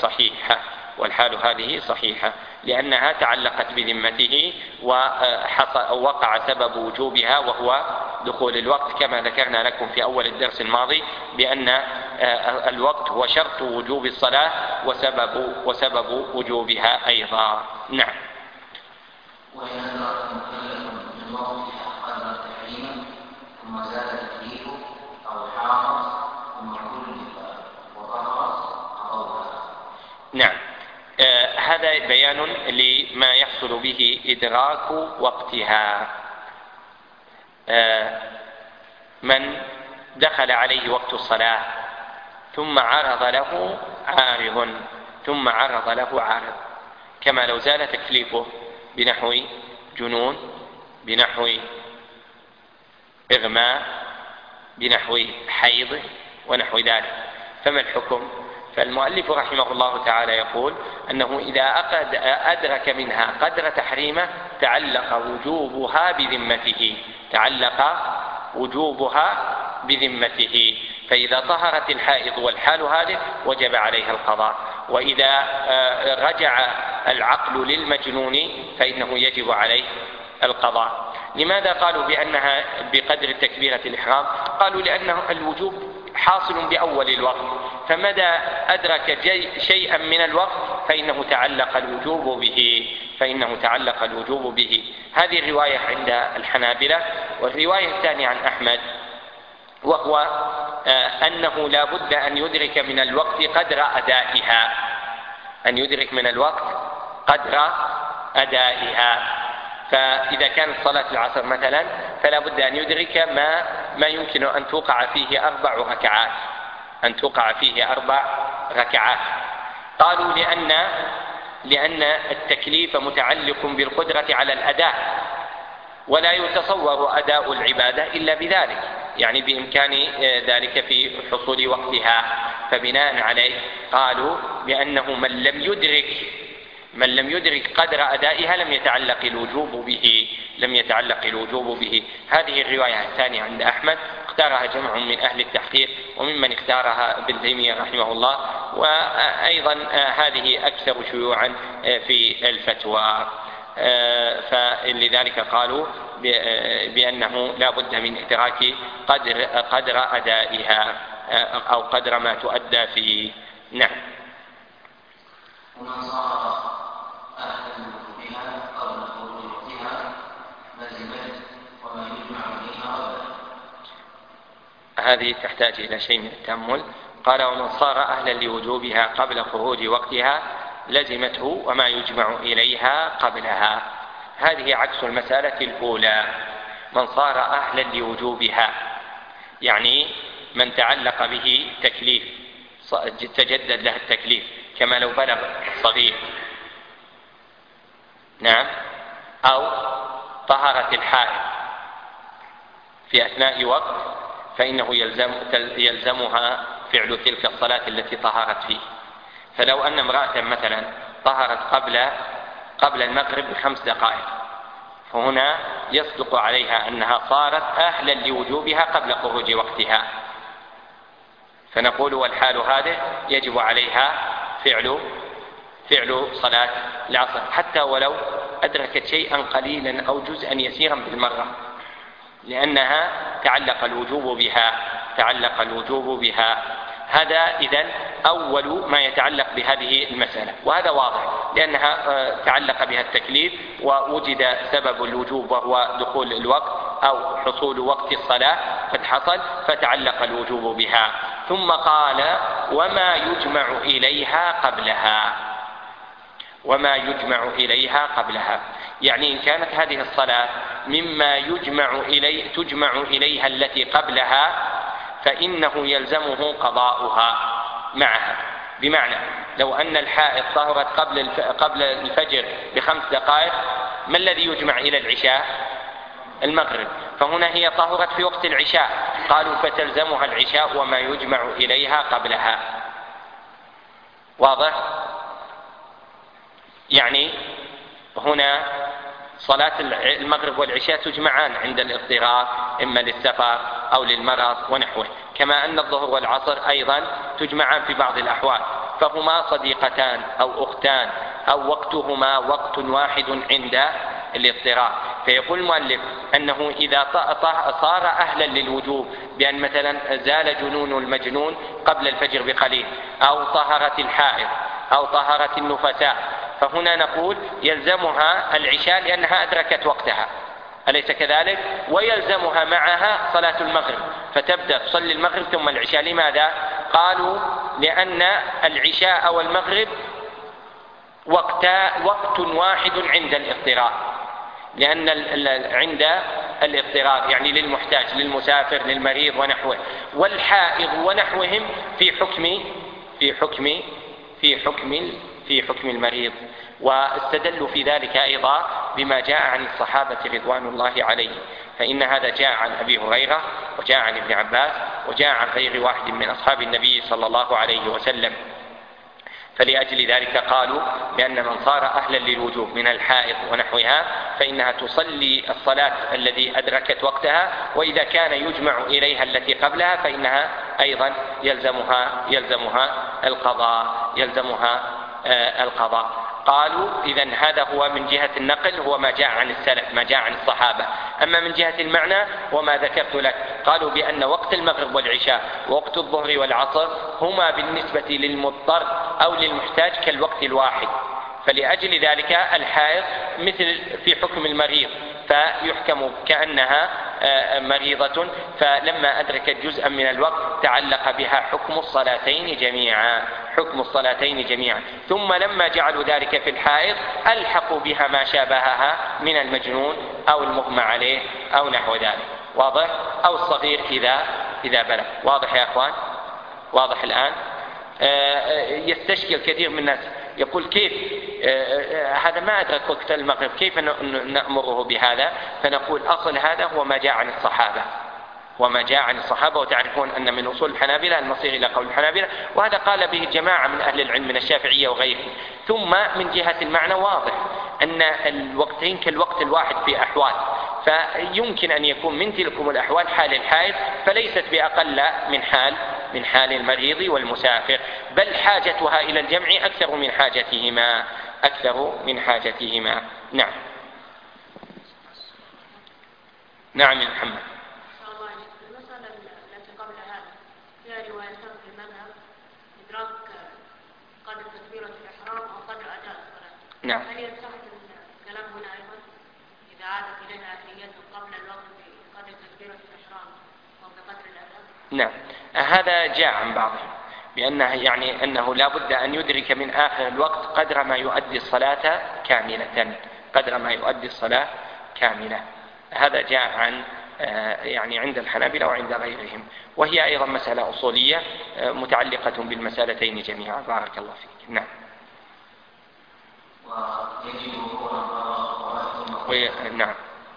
هذه صحيحة لأنها تعلقت بذمته ووقع سبب وجوبها وهو دخول الوقت، كما ذكرنا لكم في أول الدرس الماضي بأن الوقت هو شرط وجوب الصلاة وسبب وجوبها أيضا. نعم. وإن أدرك مكلف من وقتها قدر تحريما ثم زاد تكليفه أو حافظ ثم كلف وطهر أضوها. نعم. هذا بيان لما يحصل به إدراك وقتها. من دخل عليه وقت الصلاة ثم عرض له عارض كما لو زال تكليفه بنحو جنون، بنحو إغماء، بنحو حيض ونحو ذلك، فما الحكم؟ فالمؤلف رحمه الله تعالى يقول أنه إذا أدرك منها قدر تحريمه تعلق وجوبها بذمته، فإذا طهرت الحائض والحال هذه وجب عليها القضاء، وإذا رجع العقل للمجنون فإنه يجب عليه القضاء. لماذا قالوا بأنها بقدر تكبيرة الإحرام؟ قالوا لأن الوجوب حاصل بأول الوقت، فمدى أدرك شيئا من الوقت فإنه تعلق الوجوب به. هذه الرواية عند الحنابلة. والرواية الثانية عن أحمد وهو أنه لا بد أن يدرك من الوقت قدر أدائها، فإذا كانت صلاة العصر مثلا فلا بد أن يدرك ما يمكن أن توقع فيه 4 ركعات. قالوا لأن التكليف متعلق بالقدرة على الأداء، ولا يتصور أداء العبادة إلا بذلك، يعني بإمكان ذلك في حصول وقتها. فبناء عليه قالوا بأنه من لم يدرك قدر أدائها لم يتعلق الوجوب به. هذه الرواية الثانية عند أحمد اختارها جمع من أهل التحقيق وممن اختارها ابن تيمية رحمه الله، وأيضا هذه أكثر شيوعا في الفتوى. فلذلك قالوا بأنه لا بد من إدراك قدر أدائها أو قدر ما تؤدى فيه. نعم. ومن صار أهلا بها قبل خروج وقتها لزمت وما يجمع إليها هذه تحتاج إلى شيء من التأمل. قال ومن صار أهلا لوجوبها قبل خروج وقتها لزمته وما يجمع إليها قبلها. هذه عكس المسألة الأولى. من صار أهلا لوجوبها يعني من تعلق به تكليف، تجدد له التكليف كما لو بلغ صغير، نعم، أو طهرت الحائض في أثناء وقت فإنه يلزمها فعل تلك الصلاة التي طهرت فيه. فلو أن امرأة مثلا طهرت قبل المغرب ب5 دقائق، فهنا يصدق عليها أنها صارت أهلا لوجوبها قبل خروج وقتها، فنقول والحال هذه يجب عليها فعل صلاة العصر حتى ولو أدركت شيئا قليلا أو جزءا يسيرا بالمرة، لأنها تعلق الوجوب بها. هذا إذن أول ما يتعلق بهذه المسألة، وهذا واضح لأنها تعلق بها التكليف ووجد سبب الوجوب وهو دخول الوقت أو حصول وقت الصلاة قد حصل فتعلق الوجوب بها. ثم قال وما يجمع إليها قبلها، يعني إن كانت هذه الصلاة مما تجمع إليها التي قبلها فإنه يلزمه قضاؤها معها. بمعنى لو أن الحائض طهرت قبل الفجر ب5 دقائق، ما الذي يجمع إلى العشاء؟ المغرب، فهنا هي طهرت في وقت العشاء، قالوا فتلزمها العشاء وما يجمع إليها قبلها. واضح؟ يعني هنا صلاة المغرب والعشاء تجمعان عند الاضطرار إما للسفر أو للمرض ونحوه، كما أن الظهر والعصر أيضا تجمعان في بعض الأحوال، فهما صديقتان أو أختان أو وقتهما وقت واحد عند الاضطرار. فيقول المؤلف أنه إذا صار أهلا للوجوب بأن مثلا زال جنون المجنون قبل الفجر بقليل، أو طهرت الحائض أو طهرت النفساء، فهنا نقول يلزمها العشاء لأنها أدركت وقتها، أليس كذلك؟ ويلزمها معها صلاة المغرب، فتبدأ تصلي المغرب ثم العشاء. لماذا؟ قالوا لأن العشاء والمغرب وقت واحد عند الاضطرار، لأن عند الاضطرار يعني للمحتاج للمسافر للمريض ونحوه، والحائض ونحوهم في حكم المريض. واستدلوا في ذلك أيضا بما جاء عن الصحابة رضوان الله عليهم، فإن هذا جاء عن أبي هريرة وجاء عن ابن عباس وجاء عن غير واحد من أصحاب النبي صلى الله عليه وسلم. فلأجل ذلك قالوا بأن من صار أهلا للوجوب من الحائض ونحوها فإنها تصلي الصلاة الذي أدركت وقتها، وإذا كان يجمع إليها التي قبلها فإنها أيضا يلزمها القضاء. قالوا إذن هذا هو من جهة النقل هو ما جاء عن السلف ما جاء عن الصحابة. أما من جهة المعنى وما ذكرت لك قالوا بأن وقت المغرب والعشاء ووقت الظهر والعصر هما بالنسبة للمضطر أو للمحتاج كالوقت الواحد، فلأجل ذلك الحائض مثل في حكم المريض فيحكم كأنها مريضة، فلما أدركت جزءا من الوقت تعلق بها حكم الصلاتين جميعا. ثم لما جعلوا ذلك في الحائض ألحقوا بها ما شابهها من المجنون أو المغمى عليه أو نحو ذلك، واضح؟ أو الصغير إذا بلغ. واضح يا أخوان؟ واضح الآن؟ يستشكل كثير من الناس يقول كيف هذا ما أدرك وقت المغرب كيف نأمره بهذا؟ فنقول أصل هذا هو ما جاء عن الصحابة، وتعرفون أن من أصول الحنابلة المصير إلى قول الحنابلة، وهذا قال به جماعة من أهل العلم من الشافعية وغيرهم. ثم من جهة المعنى واضح أن الوقتين كالوقت الواحد في أحوال، فيمكن أن يكون من تلكم الأحوال حال الحائض فليست بأقل من حال المريض والمسافر، بل حاجتها إلى الجمع أكثر من حاجتهما. نعم يا محمد. المسألة التي قبل هذا فيها روايتان في المذهب إدراك قدر تكبيرة الإحرام أو قدر أداء الصلاة. نعم. هل يصح الكلام هنا أيضا إذا عادت إليها أهليته قبل الوقت بقدر تكبيرة الإحرام أو بقدر الأداء؟ نعم، هذا جاء عن بعضهم بأنه يعني أنه لا بد أن يدرك من آخر الوقت قدر ما يؤدي الصلاة كاملة. هذا جاء عن يعني عند الحنابلة وعند غيرهم، وهي أيضا مسألة أصولية متعلقة بالمسألتين جميعا. بارك الله فيك. نعم. نعم.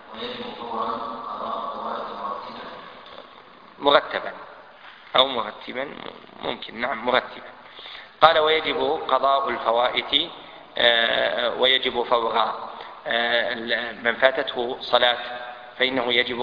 مرتبا أو مرتبا ممكن. نعم مرتبا. قال ويجب قضاء الفوائت ويجب فورها. من فاتته صلاة فإنه يجب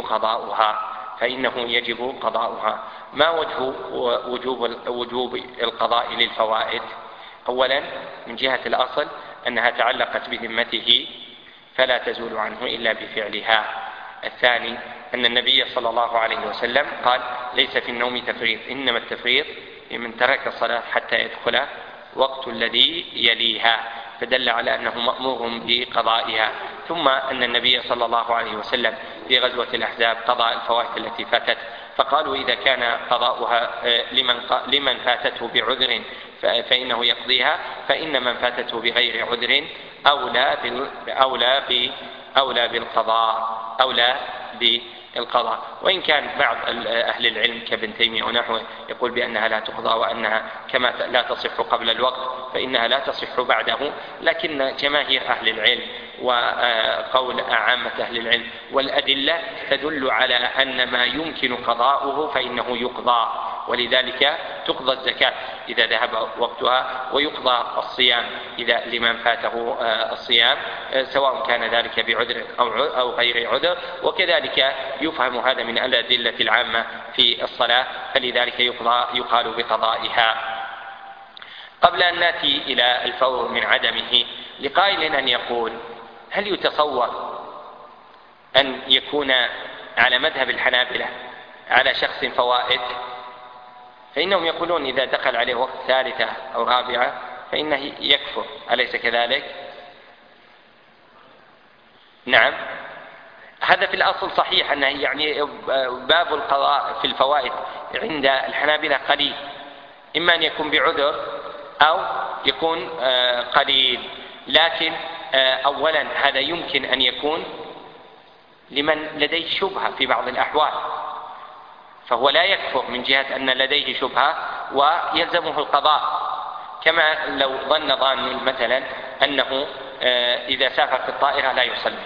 قضاؤها. ما وجه وجوب القضاء للفوائد؟ أولا من جهة الأصل أنها تعلقت بذمته فلا تزول عنه إلا بفعلها. الثاني أن النبي صلى الله عليه وسلم قال ليس في النوم تفريط، إنما التفريط لمن ترك الصلاة حتى يدخل وقت الذي يليها، فدل على أنه مأمور بقضائها. ثم أن النبي صلى الله عليه وسلم في غزوة الأحزاب قضى الفوائت التي فاتت، فقالوا إذا كان قضاؤها لمن فاتته بعذر فإنه يقضيها، فإن من فاتته بغير عذر أولى بالقضاء. وإن كان بعض أهل العلم كابن تيمية ونحوه يقول بأنها لا تقضى، وأنها كما لا تصح قبل الوقت فإنها لا تصح بعده، لكن جماهير أهل العلم وقول عامة أهل العلم والأدلة تدل على أن ما يمكن قضاؤه فإنه يقضى، ولذلك تقضى الزكاة إذا ذهب وقتها، ويقضى الصيام إذا لمن فاته الصيام سواء كان ذلك بعذر أو غير عذر، وكذلك يفهم هذا من الأدلة العامة في الصلاة، فلذلك يقال بقضائها. قبل أن نأتي إلى الفور من عدمه، لقائل أن يقول هل يتصور أن يكون على مذهب الحنابلة على شخص فوائد؟ فإنهم يقولون إذا دخل عليه وقت ثالثة أو رابعة فإنه يكفر، أليس كذلك؟ نعم، هذا في الأصل صحيح أنه يعني باب القضاء في الفوائد عند الحنابلة قليل، إما أن يكون بعذر أو يكون قليل، لكن أولا هذا يمكن أن يكون لمن لديه شبهة في بعض الأحوال، فهو لا يكفر من جهة أن لديه شبهة ويلزمه القضاء، كما لو ظن ظان مثلا أنه إذا سافر في الطائرة لا يصلي،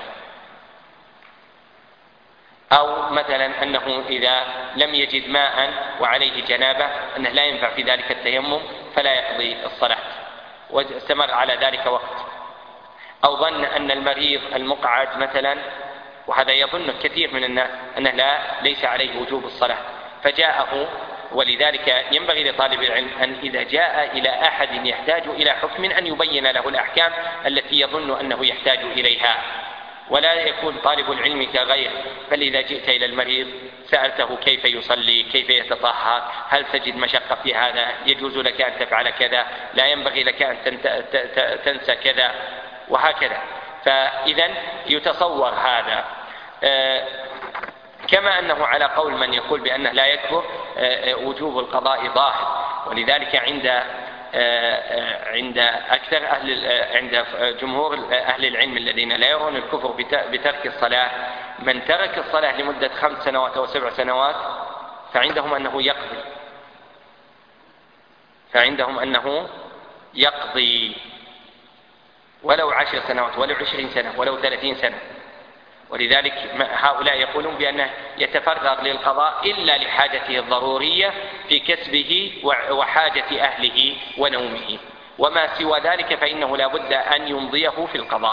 أو مثلا أنه إذا لم يجد ماء وعليه جنابة أنه لا ينفع في ذلك التيمم فلا يقضي الصلاة واستمر على ذلك وقت، أو ظن أن المريض المقعد مثلا، وهذا يظن كثير من الناس أنه ليس عليه وجوب الصلاة، فجاءه ولذلك ينبغي لطالب العلم أن إذا جاء إلى أحد يحتاج إلى حكم أن يبين له الأحكام التي يظن أنه يحتاج إليها، ولا يكون طالب العلم كغيره. بل إذا جئت إلى المريض سألته كيف يصلي، كيف يتطهر، هل تجد مشقة في هذا، يجوز لك أن تفعل كذا، لا ينبغي لك أن تنسى كذا، وهكذا. فإذا يتصور هذا. كما أنه على قول من يقول بأنه لا يكفر وجوب القضاء ظاهر، ولذلك عند عند جمهور أهل العلم الذين لا يرون الكفر بترك الصلاة، من ترك الصلاة لمدة 5 سنوات أو 7 سنوات فعندهم أنه يقضي ولو 10 سنوات ولو 20 سنة ولو 30 سنة. ولذلك هؤلاء يقولون بأنه يتفرغ للقضاء إلا لحاجته الضرورية في كسبه وحاجة أهله ونومه، وما سوى ذلك فإنه لا بد أن يمضيه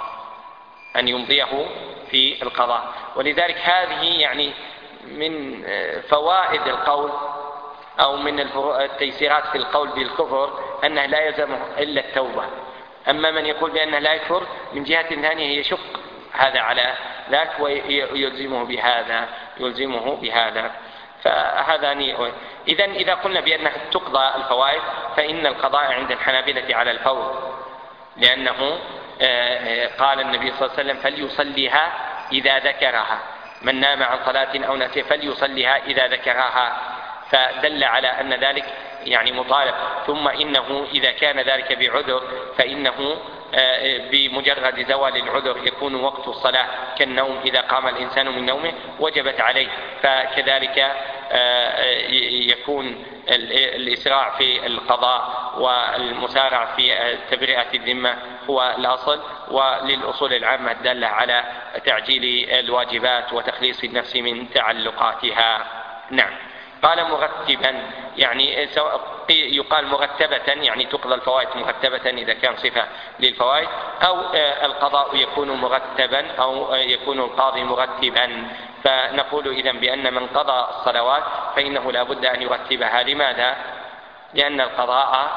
في القضاء. ولذلك هذه يعني من فوائد القول أو من التيسيرات في القول بالكفر أنه لا يلزمه إلا التوبة. أما من يقول بأنه لا يكفر من جهة ثانية يشق هذا على ذاك ويلزمه بهذا فهذا. إذا قلنا بأنها تقضى الفوائد فإن القضاء عند الحنابلة على الفور، لأنه قال النبي صلى الله عليه وسلم فليصليها إذا ذكرها، من نام عن صلاة أو نسي فليصليها إذا ذكرها، فدل على أن ذلك يعني مطالب. ثم إنه إذا كان ذلك بعذر فإنه بمجرد زوال العذر يكون وقت الصلاة كالنوم، إذا قام الإنسان من نومه وجبت عليه، فكذلك يكون الإسراع في القضاء والمسارع في تبرئة الذمة هو الأصل، وللأصول العامة الدالة على تعجيل الواجبات وتخليص النفس من تعلقاتها. نعم. قال مرتبا، يعني يقال مرتبة يعني تقضى الفوائد مرتبة إذا كان صفة للفوائد، أو القضاء يكون مرتبا أو يكون القاضي مرتبا. فنقول إذن بأن من قضى الصلوات فإنه لا بد أن يرتبها. لماذا؟ لأن القضاء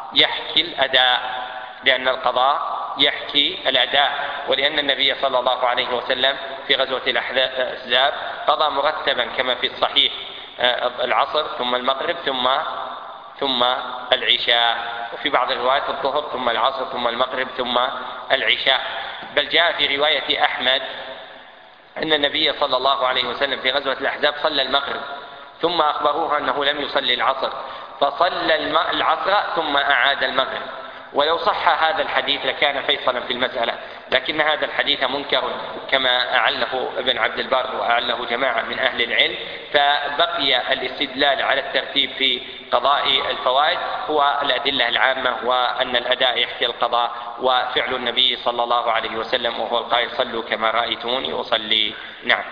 يحكي الأداء، ولأن النبي صلى الله عليه وسلم في غزوة الأحزاب قضى مرتبا كما في الصحيح، العصر ثم المغرب ثم العشاء، وفي بعض الروايات الظهر ثم العصر ثم المغرب ثم العشاء. بل جاء في رواية أحمد أن النبي صلى الله عليه وسلم في غزوة الأحزاب صلى المغرب ثم أخبروه أنه لم يصلي العصر، فصلى العصر ثم أعاد المغرب. ولو صح هذا الحديث لكان فيصلا في المسألة، لكن هذا الحديث منكر كما أعله ابن عبد البر وأعله جماعة من أهل العلم، فبقي الاستدلال على الترتيب في قضاء الفوائد هو الأدلة العامة، وأن الأداء يحكي القضاء، وفعل النبي صلى الله عليه وسلم وهو القائل صلوا كما رأيتموني أصلي. نعم.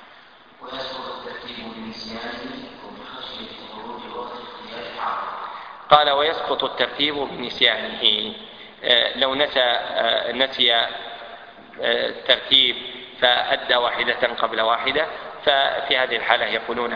قال ويسقط الترتيب بنسيانه. لو نسي الترتيب فأدى واحدة قبل واحدة، ففي هذه الحالة يقولون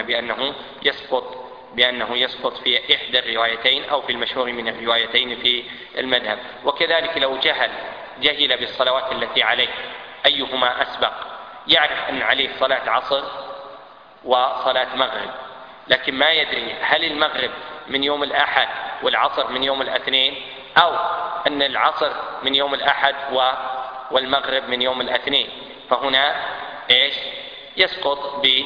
بأنه يسقط في إحدى الروايتين أو في المشهور من الروايتين في المذهب. وكذلك لو جهل بالصلوات التي عليه أيهما أسبق، يعرف أن عليه صلاة عصر وصلاة مغرب، لكن ما يدري هل المغرب من يوم الأحد والعصر من يوم الاثنين، أو أن العصر من يوم الأحد والمغرب من يوم الاثنين، فهنا يسقط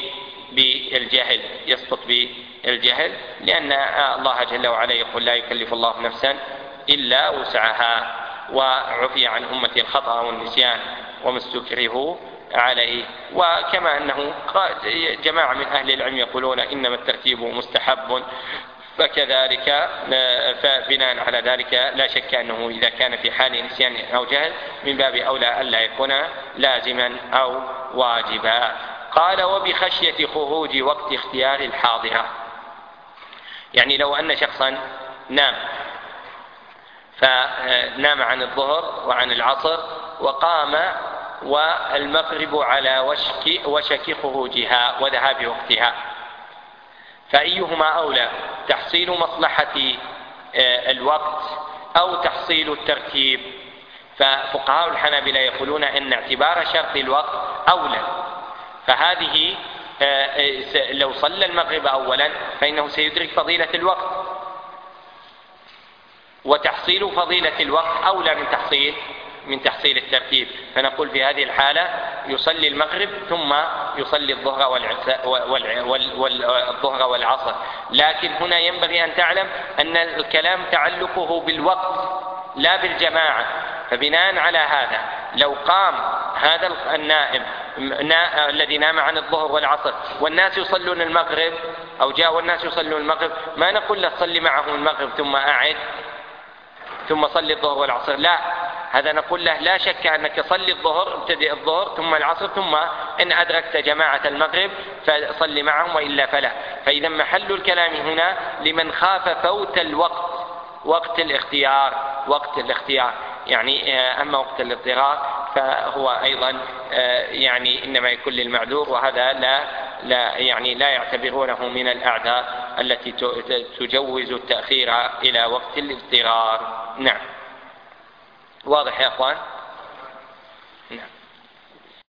بالجهل، لأن الله جل وعلا يقول لا يكلف الله نفسا إلا وسعها، وعفي عن أمة الخطأ والنسيان وما استكرهوا عليه. وكما أنه جماعة من أهل العلم يقولون إنما الترتيب مستحب، فكذلك فبناء على ذلك لا شك أنه إذا كان في حال نسيان أو جهل من باب أولى ألا يكون لازما أو واجبا. قال وبخشية خروج وقت اختيار الحاضرة، يعني لو أن شخصا نام عن الظهر وعن العصر وقام والمغرب على وشك خروجها وذهاب وقتها، فأيهما أولى؟ تحصيل مصلحة الوقت أو تحصيل الترتيب. ففقهاء الحنابلة يقولون أن اعتبار شرط الوقت أولى، فهذه لو صلى المغرب أولا فإنه سيدرك فضيلة الوقت، وتحصيل فضيلة الوقت أولى من تحصيل الترتيب. فنقول في هذه الحالة يصلي المغرب ثم يصلي الظهر والعصر. لكن هنا ينبغي أن تعلم أن الكلام تعلقه بالوقت لا بالجماعة. فبناء على هذا لو قام هذا النائم الذي نام عن الظهر والعصر والناس يصلون المغرب، أو جاء والناس يصلون المغرب، ما نقول له صلي معهم المغرب ثم أعد ثم صلي الظهر والعصر، لا، هذا نقول له لا شك أنك صلي الظهر، ابتدئ الظهر ثم العصر، ثم إن أدركت جماعة المغرب فصلي معهم وإلا فلا. فإذا محل الكلام هنا لمن خاف فوت الوقت، وقت الاختيار يعني. أما وقت الاضطرار فهو أيضا يعني إنما يكون للمعذور، وهذا لا يعتبرونه من الأعذار التي تجوز التأخير إلى وقت الاضطرار. نعم، واضح يا أخوان؟